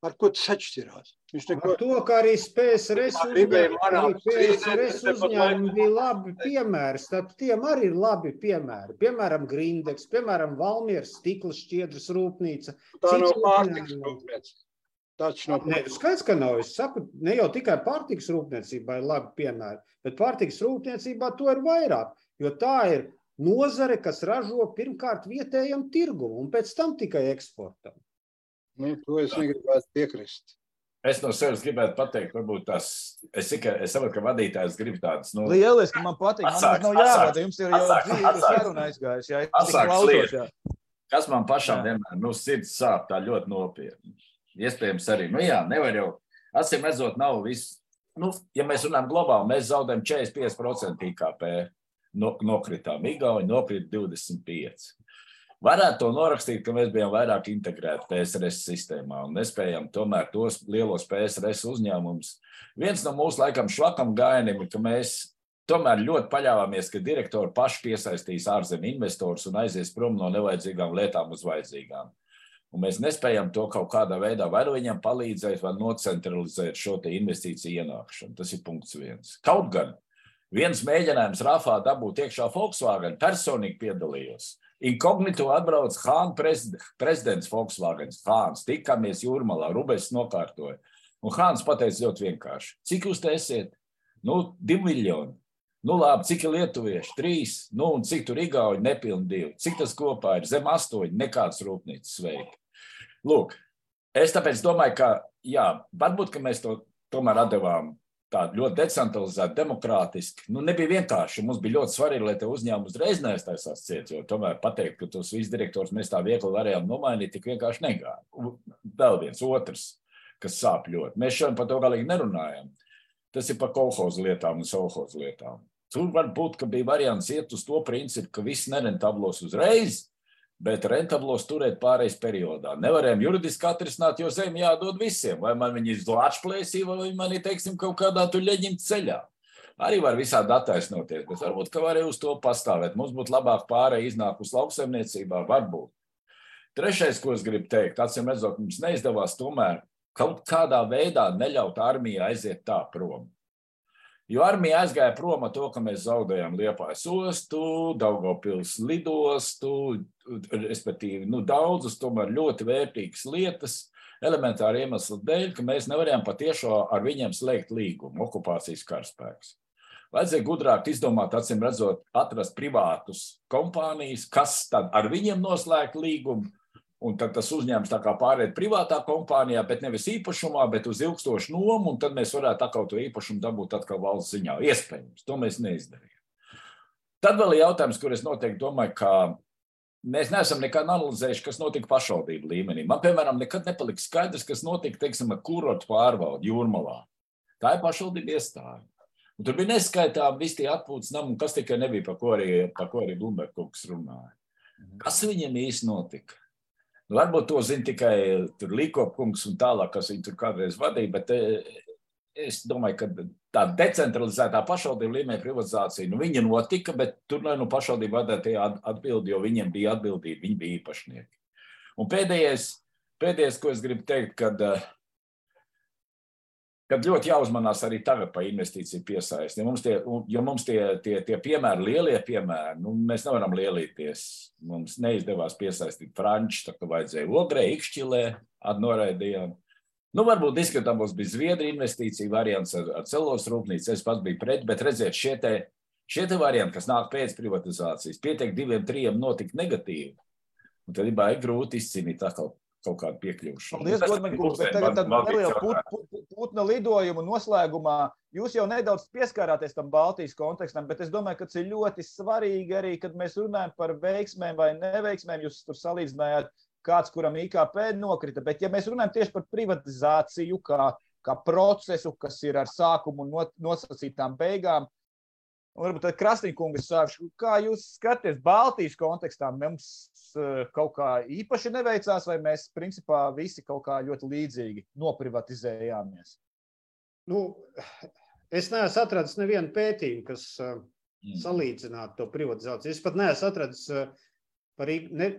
Ar ko tas atšķirās? Viņš neko... Ar to, ka arī P S R S uzņēmumi, P S R S uzņēmumi bija labi piemēri, starp tiem arī ir labi piemēri. Piemēram, Grindex, piemēram, Valmieras stikla šķiedras rūpnīca. Tā nav pārtikas rūpnīca. Taču nav Nē, skaidrs, ka nav. Es saku, ne jau tikai pārtikas rūpniecībā ir labi piemēri, bet pārtikas rūpniecībā to ir vairāk, jo tā ir nozare, kas ražo pirmkārt vietējam tirgumu un pēc tam tikai eksportam. Nu, to es negribētu piekrist. Es no sevis gribētu pateikt, varbūt tās, es tikai, es saprotu, ka vadītājs grib tādas, nu... Lieliski, man patīk, man atsāks, nav jāvada, atsāks, jums ir jau atsāks, dzīve atsāks. saruna aizgājis, jā, es tik Atsāks klausos, lieta. jā. Kas man pašam Jā. vienmēr, nu, sirds sāp tā ļoti nopietni. Iespējams arī, nu jā, nevar jau, acīm redzot, nav viss, nu, ja mēs runājam globāli, mēs zaudējam četrdesmit pieci procenti I K P, no, nokritām, Igauņi nokrita divdesmit pieci. Varētu to norakstīt, ka mēs bijām vairāk integrēti P S R S sistēmā un nespējam tomēr tos lielos P S R S uzņēmumus. Viens no mūsu laikam švakam gainim ir, ka mēs tomēr ļoti paļāvāmies, ka direktori paši piesaistīs ārzemju investorus un aizies prom no nevajadzīgām lietām uz vajadzīgām. Un mēs nespējam to kaut kādā veidā vai viņam palīdzēt, vai nocentralizēt šo te investīciju ienākšanu. Tas ir punkts viens. Kaut gan viens mēģinājums Rafā dabūt iekšā Volkswagen, personīgi piedalījos. Inkognito atbrauc Hāna prezidents Volkswagens, Hāns, tikāmies Jūrmalā, Rubes nokārtoja. Un Hāns pateica ļoti vienkārši. Cik jūs te esiet? Nu, divi miljoni. Nu, labi, cik ir lietuvieši? Trīs. Nu, un cik tur igauļi? Nepilni divi. Cik tas kopā ir? Zem astoņi. Nekāds rūpnīcas sveiki. Lūk, es tāpēc domāju, ka, jā, varbūt, ka mēs to tomēr atdevām tādu ļoti decentralizētu, demokrātiski. Nu, nebija vienkārši. Mums bija ļoti svarīgi, lai te uzņēmumi uzreiz neaiztaisās ciet, jo tomēr pateikt, ka tos visus direktors mēs tā viegli varējām nomainīt, tik vienkārši negāja. Vēl viens, otrs, kas sāp ļoti. Mēs šodien par to galīgi nerunājam. Tas ir par kolhozu lietām un sovhozu lietām. Tur var būt, ka bija variants iet uz to principu, ka viss nerentablos uzreiz, bet rentablos turēt pārējais periodā. Nevarējām juridiski atrisināt, jo zemi jādod visiem. Vai man viņi izlāčplēsī, vai viņi mani, teiksim, kaut kādā tur ļeņimt ceļā. Arī var visādi attaisnoties, bet varbūt, ka var arī uz to pastāvēt. Mums būtu labāk pārēj iznāk uz lauksaimniecībā, varbūt. Trešais, ko es gribu teikt, acīm redzot, mums neizdevās tomēr kaut kādā veidā neļaut armijai aiziet tā prom. Jo armija aizgāja prom ar to, ka mēs zaudējām Liepājas ostu, Daugavpils lidostu, respektīvi, nu, daudzas tomēr ļoti vērtīgas lietas, elementāri iemeslu dēļ, ka mēs nevarējām patiešo ar viņiem slēgt līgumu, okupācijas karaspēks. Vajadzēja gudrāk izdomāt, acīm redzot, atrast privātus kompānijas, kas tad ar viņiem noslēgt līgumu, un tad tas uzņēmums tā kā pārēt privātā kompānijā, bet nevis īpašumā, bet uz ilgstošu nomu, un tad mēs varētu atkal to īpašumu dabūt atkal valsts ziņā. Iespējams, to mēs neizdarījām. Tad vēl ir jautājums, kur es noteikti domāju, ka mēs neesam nekad analizējuši, kas notika pašvaldību līmenī. Man, piemēram, nekad nepalika skaidrs, kas notika, teiksim, ar kurortu pārvaldi Jūrmalā. Tā ir pašvaldība iestāde. Un tur bija neskaitām visi tie atpūtas nami, un kas tikai nebija, par ko arī, par ko arī Blumberg kungs runāja. Kas viņiem īsti notika? Nu, varbūt to zina tikai Līkopkungs un tālāk, kas viņu tur kādreiz vadīja, bet es domāju, ka tā decentralizētā pašvaldību līmenī privatizācija, nu viņa notika, bet tur nu pašvaldību vadītāji atbildi, jo viņiem bija atbildība, viņi bija īpašnieki. Un pēdējais, pēdējais, ko es gribu teikt, kad, kad ļoti jāuzmanās arī tagad par investīciju piesaisti. Ja mums tie, jo mums tie, tie, tie piemēri, lielie piemēri, nu, mēs nevaram lielīties. Mums neizdevās piesaistīt franču, tā kā vajadzēja Ogrē, Ikšķilē, noraidījām. Nu, varbūt izskatāmos bija Zviedri investīcija variants ar, ar celos rūpnīcu, es pats biju pret, bet redziet, šie te, šie te varianti, kas nāk pēc privatizācijas, pietiek diviem, trījiem notikt negatīvi. Un tad ir grūti izcīnīt atkal kaut kādu piekļuvušanu. Paldies, Godmaņa kungs, bet tagad tad neliela put, put, putna lidojumu noslēgumā. Jūs jau nedaudz pieskārāties tam Baltijas kontekstam, bet es domāju, ka tas ir ļoti svarīgi arī, kad mēs runājam par veiksmēm vai neveiksmēm. Jūs tur salīdzinājāt, kāds, kuram I K P nokrita, bet ja mēs runājam tieši par privatizāciju kā, kā procesu, kas ir ar sākumu un nosacītām beigām, un varbūt tad Krastīkungas sākšu, kā jūs skaties Baltijas kontekstā, mums uh, kaut kā īpaši neveicās, vai mēs principā visi kaut kā ļoti līdzīgi noprivatizējāmies? Nu, es neesmu atradis nevienu pētījumu, kas uh, salīdzinātu to privatizāciju. Es pat neesmu atradis uh, par, ne,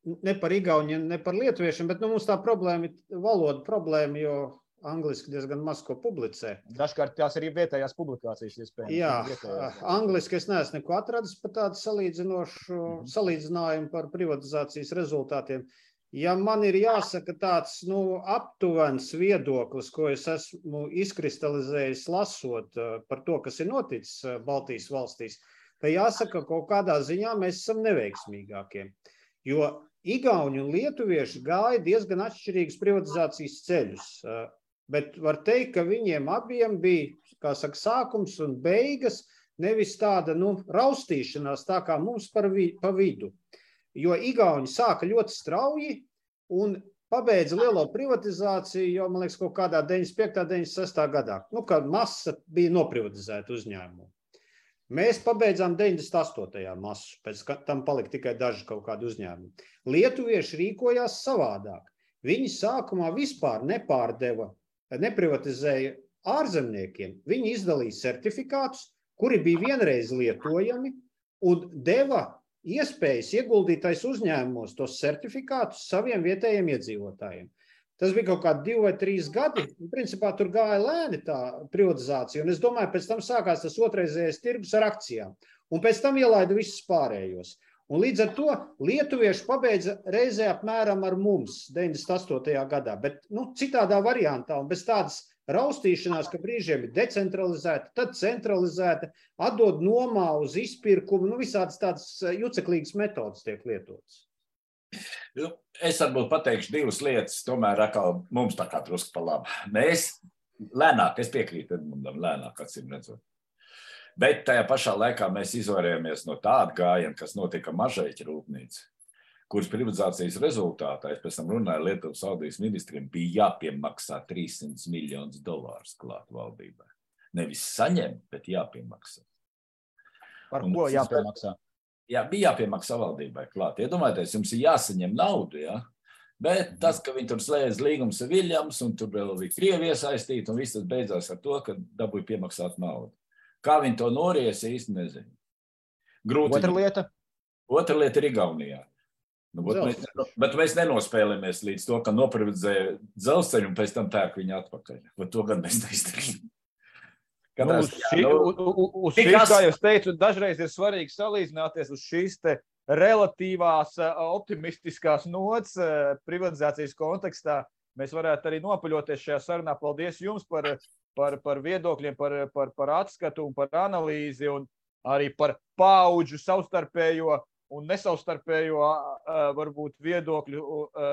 ne par igauņiem, ne par lietuviešiem, bet nu, mums tā problēma ir valoda problēma, jo angliski diezgan maz ko publicē. Dažkārt tās arī vietējās publikācijas iespējams. Jā, vietējās. angliski es neesmu neko atradis par tādu salīdzinošu mm-hmm. salīdzinājumu par privatizācijas rezultātiem. Ja man ir jāsaka tāds nu, aptuvens viedoklis, ko es esmu izkristalizējis lasot par to, kas ir noticis Baltijas valstīs, tad jāsaka, ka kaut kādā ziņā mēs esam neveiksmīgākie. Jo igauņi un lietuvieši gāja diezgan atšķirīgus privatizācijas ceļus. Bet var teikt, ka viņiem abiem bija, kā saka, sākums un beigas, nevis tāda nu, raustīšanās, tā kā mums par vi, pa vidu. Jo igauņi sāka ļoti strauji un pabeidza lielo privatizāciju jau, man liekas, kaut kādā deviņdesmit piektajā deviņdesmit sestajā gadā, nu, kad masa bija noprivatizēta uzņēmumu. Mēs pabeidzām deviņdesmit astotajā masu, pēc tam palika tikai daži kaut kādi uzņēmumi. Lietuvieši rīkojās savādāk. Viņi sākumā vispār nepārdeva, neprivatizēja ārzemniekiem. Viņi izdalīja certifikātus, kuri bija vienreiz lietojami un deva iespējas ieguldītais uzņēmumos tos certifikātus saviem vietējiem iedzīvotājiem. Tas bija kaut kādi divi vai trīs gadi, un principā tur gāja lēni tā privatizācija, un es domāju, pēc tam sākās tas otrreizējais tirgus ar akcijām, un pēc tam ielaida visus pārējos. Un līdz ar to lietuvieši pabeidza reizē apmēram ar mums deviņdesmit astotajā gadā, bet nu, citādā variantā un bez tādas raustīšanās, ka brīžiem ir decentralizēta, tad centralizēta, atdod nomā uz izpirkumu, nu visādas tādas juceklīgas metodas tiek lietotas. Es varbūt pateikšu divas lietas, tomēr atkal mums tā kā drusku pa labi. Mēs lēnāk, es piekrītu Edmundam, lēnāk acīm redzot. Bet tajā pašā laikā mēs izvairījāmies no tāda gājiena, kas notika Mažeiķa rūpnīca, kuras privatizācijas rezultātā, es pēc tam runāju Lietuvas valdības ministriem, bija jāpiemaksā trīssimts miljonus dolārus klāt valdībai. Nevis saņem, bet jāpiemaksā. Par Un ko jāpiemaksā? Jā, bija jāpiemaksā valdībai klāt. Iedomājieties, jums ir jāsaņem naudu, jā? Bet tas, ka viņi tur slēdz līgumus ar Viljams, un tur vēl bija Krievi iesaistīti, un viss tas beidzās ar to, ka dabūja piemaksāt naudu. Kā viņi to noriesa, īsti nezinu. Grūti. Otra lieta? Otra lieta ir Igaunijā. Nu, bet, mēs, bet mēs nenospēlēmies līdz to, ka noprivatizēja dzelzceļu un pēc tam pērk viņu atpakaļ. Bet to gan mēs neizdarījām. Nu, uz šī, nu, uz šīs, kā jau teicu, dažreiz ir svarīgi salīdzināties uz šīs te relatīvās optimistiskās nots privatizācijas kontekstā. Mēs varētu arī nopaļoties šajā sarunā. Paldies jums par Par, par viedokļiem, par, par, par atskatu un par analīzi un arī par paudžu savstarpējo un nesavstarpējo varbūt viedokļu,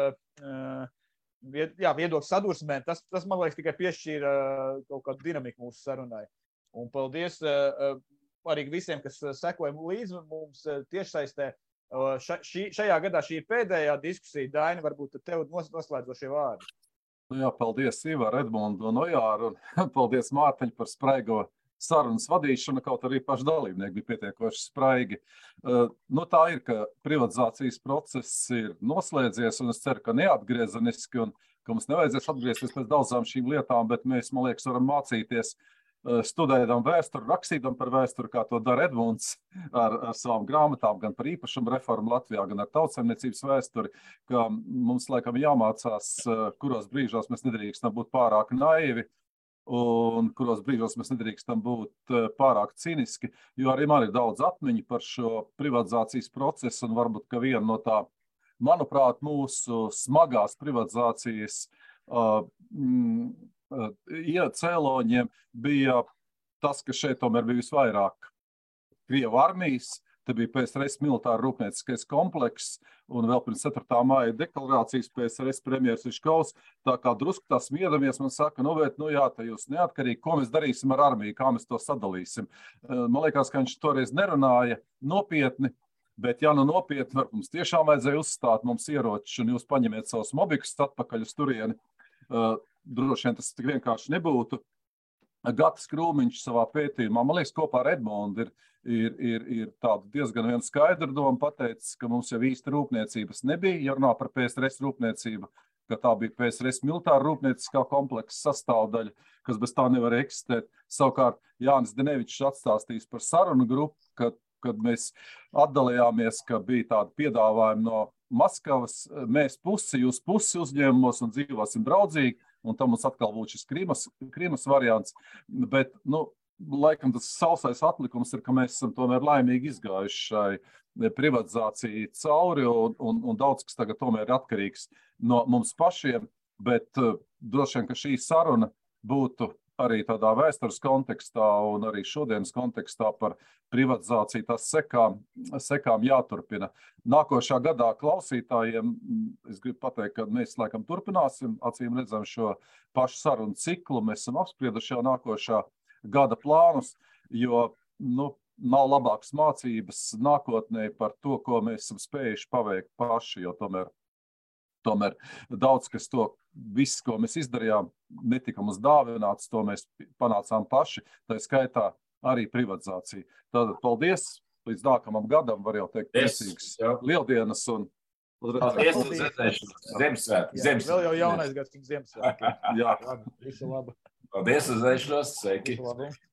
vied, jā, viedokļu sadursmē. Tas, tas, man liekas, tikai piešķīra kaut kādu dinamiku mūsu sarunai. Un paldies arī visiem, kas sekoja līdzi mums tiešsaistē. Ša, šī, šajā gadā šī ir pēdējā diskusija. Daini, varbūt tev noslēdzošie vārdi. Jā, paldies Ivar, Edmundu un Ojāru, un paldies Mārtiņu par spraigo sarunas vadīšanu, kaut arī paši dalībnieki bija pietiekoši spraigi. Uh, nu tā ir, ka privatizācijas process ir noslēdzies, un es ceru, ka neatgriezeniski, un ka mums nevajadzēs atgriezties pēc daudzām šīm lietām, bet mēs, man liekas, varam mācīties studējam vēsturi, rakstītam par vēsturi, kā to dara Edmunds ar, ar savām grāmatām, gan par īpašumu reformu Latvijā, gan ar tautsaimniecības vēsturi, ka mums laikam jāmācās, kuros brīžos mēs nedrīkstam būt pārāk naivi un kuros brīžos mēs nedrīkstam būt pārāk cīniski, jo arī man ir daudz atmiņu par šo privatizācijas procesu, un varbūt, ka viena no tā, manuprāt, mūsu smagās privatizācijas uh, mm, cēloņiem bija tas, ka šeit tomēr bija visvairāk Krievu armijas, te bija P S R S militāra rūpnieciskais komplekss, un vēl pirms ceturtā māja deklarācijas P S R S premjers Viškovs, tā kā drusku tā smiedamies, man saka, nu, bet, nu jā, tā jūs neatkarīgi, ko mēs darīsim ar armiju, kā mēs to sadalīsim. Man liekas, ka viņš toreiz nerunāja nopietni, bet ja nu nopietni, var mums tiešām vajadzēja uzstāt mums ieroči, un jūs paņemiet savus mobikus atpakaļ uz turieni. Droši vien tas tik vienkārši nebūtu. Gatis Krūmiņš savā pētījumā, man liekas, kopā ar Edmundu ir, ir, ir, ir tāda diezgan viena skaidra doma pateicis, ka mums jau īsti rūpniecības nebija, ja runā par P S R S rūpniecību, ka tā bija P S R S militāra rūpnieciskā kompleksa sastāvdaļa, kas bez tā nevar eksistēt. Savukārt Jānis Denevičs atstāstīs par sarunu grupu, kad, kad mēs atdalījāmies, ka bija tāda piedāvājuma no Maskavas, mēs pusi, jūs pusi uzņēmumos un dzīvosim draudzīgi, un tam mums atkal būtu šis Krīmas, Krīmas variants. Bet, nu, laikam tas sausais atlikums ir, ka mēs esam tomēr laimīgi izgājuši šai privatizācijai cauri, un, un, un daudz kas tagad tomēr ir atkarīgs no mums pašiem, bet uh, droši vien, ka šī saruna būtu arī tādā vēstures kontekstā un arī šodienas kontekstā par privatizāciju, tas sekām, sekām jāturpina. Nākošā gadā klausītājiem, es gribu pateikt, ka mēs laikam turpināsim, acīm redzam šo pašu sarunu ciklu, mēs esam apsprieduši jau nākošā gada plānus, jo, nu, nav labākas mācības nākotnē par to, ko mēs esam spējuši paveikt paši, jo tomēr Tomēr daudz, kas to, viss, ko mēs izdarījām, netika mums dāvināts, to mēs panācām paši, tā skaitā arī privatizācija. Tātad paldies, līdz nākamam gadam, var jau teikt, priecīgs lieldienas un paldies uz redzēšanos. Ziemassvētku. Vēl jau jaunais gads, tik Ziemassvētku. Jā. Labi, visu labu. Paldies uz redzēšanos, sveiki. Visu labu.